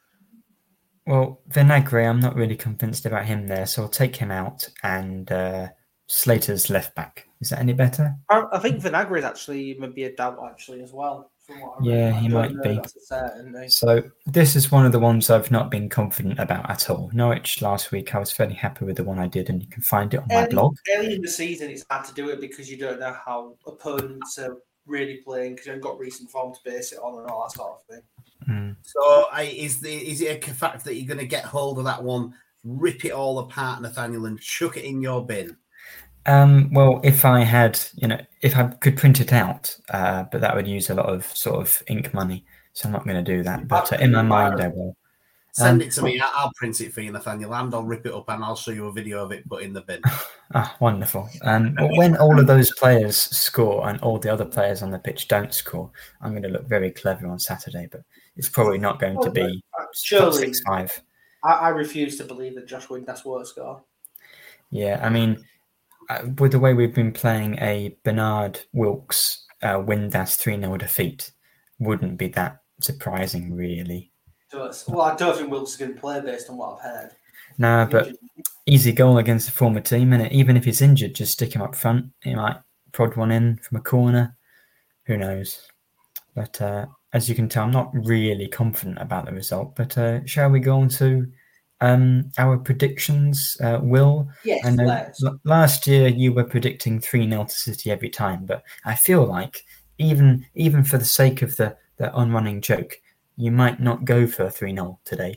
Speaker 4: well, Vinagre, I'm not really convinced about him there, so I'll take him out and uh, Slater's left back. Is that any better?
Speaker 9: I, I think Vinagre is actually maybe a doubt actually as well. From what I read.
Speaker 4: Yeah,
Speaker 9: I
Speaker 4: he
Speaker 9: don't
Speaker 4: might
Speaker 9: know,
Speaker 4: be.
Speaker 9: That's a certainty.
Speaker 4: So this is one of the ones I've not been confident about at all. Norwich last week, I was fairly happy with the one I did, and you can find it on my
Speaker 9: Early,
Speaker 4: blog.
Speaker 9: early in the season, it's hard to do it because you don't know how opponents are really playing because you haven't got recent form to base it on and all that sort of thing.
Speaker 4: Mm.
Speaker 6: So, I, is the is it a fact that you're going to get hold of that one, rip it all apart, Nathaniel, and chuck it in your bin?
Speaker 4: Um, well, if I had, you know, if I could print it out, uh, but that would use a lot of sort of ink money, so I'm not going to do that. But uh, in my mind, I will.
Speaker 6: Send
Speaker 4: Um,
Speaker 6: it to me. I- I'll print it for you, Nathaniel, and I'll rip it up and I'll show you a video of it put in the bin.
Speaker 4: Ah, wonderful. Um, well, when all of those players score and all the other players on the pitch don't score, I'm going to look very clever on Saturday, but it's probably not going to be
Speaker 9: Surely,
Speaker 4: six five.
Speaker 9: I, I refuse to believe that Josh Windass won't score.
Speaker 4: Yeah, I mean, uh, with the way we've been playing, a Bernard Wilkes uh, Windass three nil defeat wouldn't be that surprising, really.
Speaker 9: So it's- well, I don't think Wilkes is going to play based on what I've heard.
Speaker 4: No, but easy goal against a former team, and even if he's injured, just stick him up front. He might prod one in from a corner. Who knows? But uh, as you can tell, I'm not really confident about the result. But uh, shall we go on to um, our predictions, uh, Will?
Speaker 9: Yes,
Speaker 4: I know
Speaker 9: let's.
Speaker 4: l- last year you were predicting three nil to City every time, but I feel like even even for the sake of the, the on-running joke, you might not go for three nil today.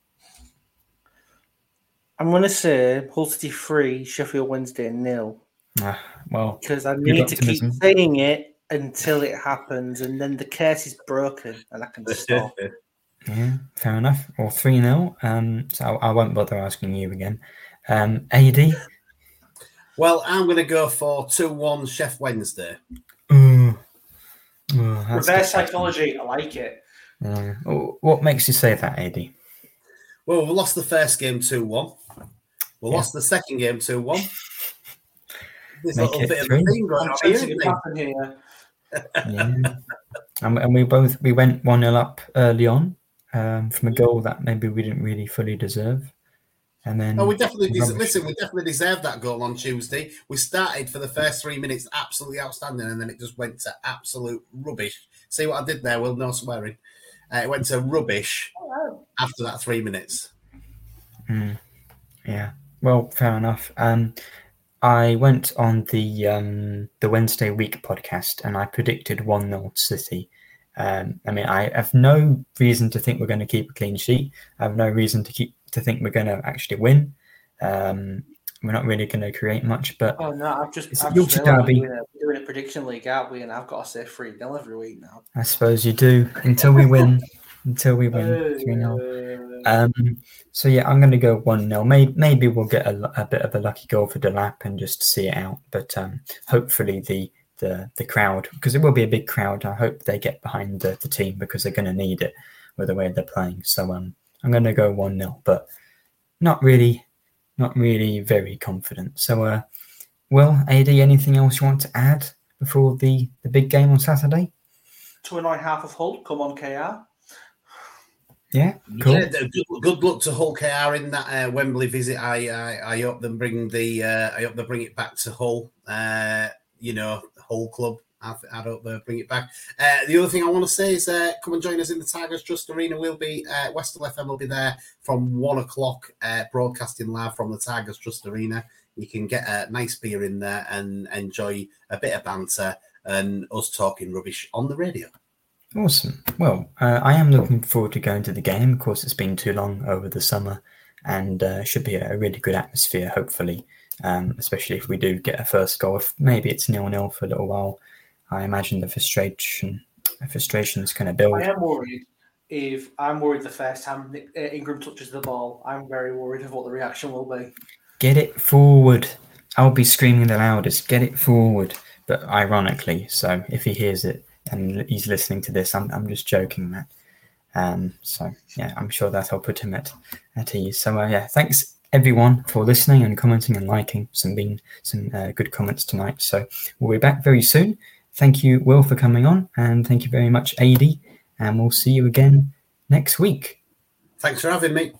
Speaker 9: I'm going to say Hull City three, Sheffield Wednesday nil.
Speaker 4: Ah, well,
Speaker 9: Because I
Speaker 4: Good
Speaker 9: need to keep
Speaker 4: optimism.
Speaker 9: saying it until it happens, and then the curse is broken, and I can stop.
Speaker 4: yeah, fair enough. Or three nil. Um, so I, I won't bother asking you again. Um, A D?
Speaker 6: Well, I'm going to go for two one Chef Wednesday.
Speaker 4: Ooh. Ooh, that's
Speaker 9: Reverse
Speaker 4: good.
Speaker 9: psychology, I like it.
Speaker 4: Yeah. Oh, what makes you say that, A D?
Speaker 6: Well, we lost the first game two one. We
Speaker 4: Yeah.
Speaker 6: lost the second game two one. There's a
Speaker 4: Make
Speaker 6: little
Speaker 4: it
Speaker 6: bit of
Speaker 4: three.
Speaker 6: a theme going
Speaker 9: I'm
Speaker 6: on here,
Speaker 9: sensing
Speaker 6: isn't
Speaker 9: a
Speaker 6: there?
Speaker 9: pattern here.
Speaker 4: Yeah. and, and we both we went one nil up early on um, from a goal that maybe we didn't really fully deserve. And then
Speaker 6: Oh, we definitely des-
Speaker 4: rubbish.
Speaker 6: listen. We definitely deserved that goal on Tuesday. We started for the first three minutes absolutely outstanding, and then it just went to absolute rubbish. See what I did there? Will no swearing. Uh, it went to rubbish after that three minutes.
Speaker 4: Mm, yeah. Well, fair enough. Um, I went on the um, the Wednesday Week podcast and I predicted one nil City. Um, I mean, I have no reason to think we're going to keep a clean sheet. I have no reason to keep to think we're going to actually win. Um, we're not really going to create much, but
Speaker 9: Oh no, I've just,
Speaker 4: It's
Speaker 9: I've
Speaker 4: Yorkshire
Speaker 9: just realised
Speaker 4: Derby.
Speaker 9: we're doing, a, we're doing a prediction league, aren't we? And I've got to say three nil every week now.
Speaker 4: I suppose you do until we win. Until we win three nil.
Speaker 9: Uh,
Speaker 4: Um, so yeah, I'm going to go one nil. Maybe maybe we'll get a, a bit of a lucky goal for Delap and just see it out. But um, hopefully the, the the crowd, because it will be a big crowd. I hope they get behind the, the team because they're going to need it with the way they're playing. So um, I'm going to go one nil, but not really, not really very confident. So uh, Will, A D, anything else you want to add before the, the big game on Saturday?
Speaker 5: Two and a half of Hull. Come on, K R.
Speaker 4: Yeah, cool.
Speaker 6: Yeah, good, good luck to Hull K R in that uh, Wembley visit. I, I I hope them bring the uh, I hope they bring it back to Hull. Uh, you know, Hull club. I, I hope they bring it back. Uh, the other thing I want to say is, uh, come and join us in the Tigers Trust Arena. We'll be uh, Westall F M will be there from one o'clock, uh, broadcasting live from the Tigers Trust Arena. You can get a nice beer in there and enjoy a bit of banter and us talking rubbish on the radio.
Speaker 4: Awesome. Well, uh, I am looking forward to going to the game. Of course, it's been too long over the summer, and uh, should be a really good atmosphere, hopefully, um, especially if we do get a first goal. If maybe it's nil-nil for a little while, I imagine the frustration the frustration is going to build.
Speaker 5: I am worried. If I'm worried the first time Nick, uh, Ingram touches the ball, I'm very worried of what the reaction will be.
Speaker 4: Get it forward. I'll be screaming the loudest. Get it forward. But ironically, so if he hears it and he's listening to this, I'm I'm just joking, Matt. Um, so yeah, I'm sure that'll put him at at ease. So uh, yeah, thanks everyone for listening and commenting and liking. Some been some uh, good comments tonight. So we'll be back very soon. Thank you, Will, for coming on, and thank you very much, A D. And we'll see you again next week.
Speaker 6: Thanks for having me.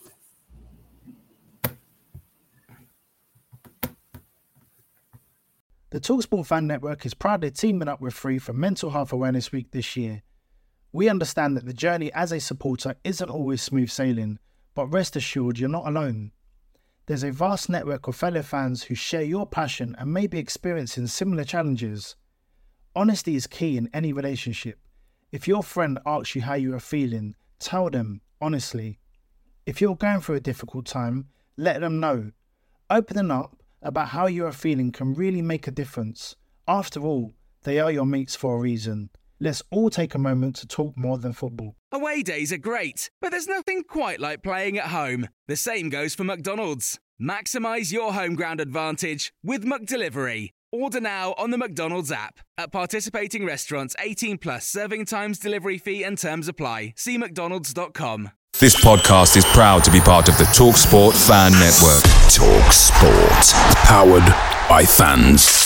Speaker 3: The TalkSport Fan Network is proudly teaming up with Free for Mental Health Awareness Week this year. We understand that the journey as a supporter isn't always smooth sailing, but rest assured you're not alone. There's a vast network of fellow fans who share your passion and may be experiencing similar challenges. Honesty is key in any relationship. If your friend asks you how you are feeling, tell them honestly. If you're going through a difficult time, let them know. Opening up about how you are feeling can really make a difference. After all, they are your mates for a reason. Let's all take a moment to talk more than football.
Speaker 2: Away days are great, but there's nothing quite like playing at home. The same goes for McDonald's. Maximise your home ground advantage with McDelivery. Order now on the McDonald's app. At participating restaurants, eighteen plus, serving times, delivery fee and terms apply. See mcdonalds dot com.
Speaker 1: This podcast is proud to be part of the TalkSport Fan Network. TalkSport. Powered by fans.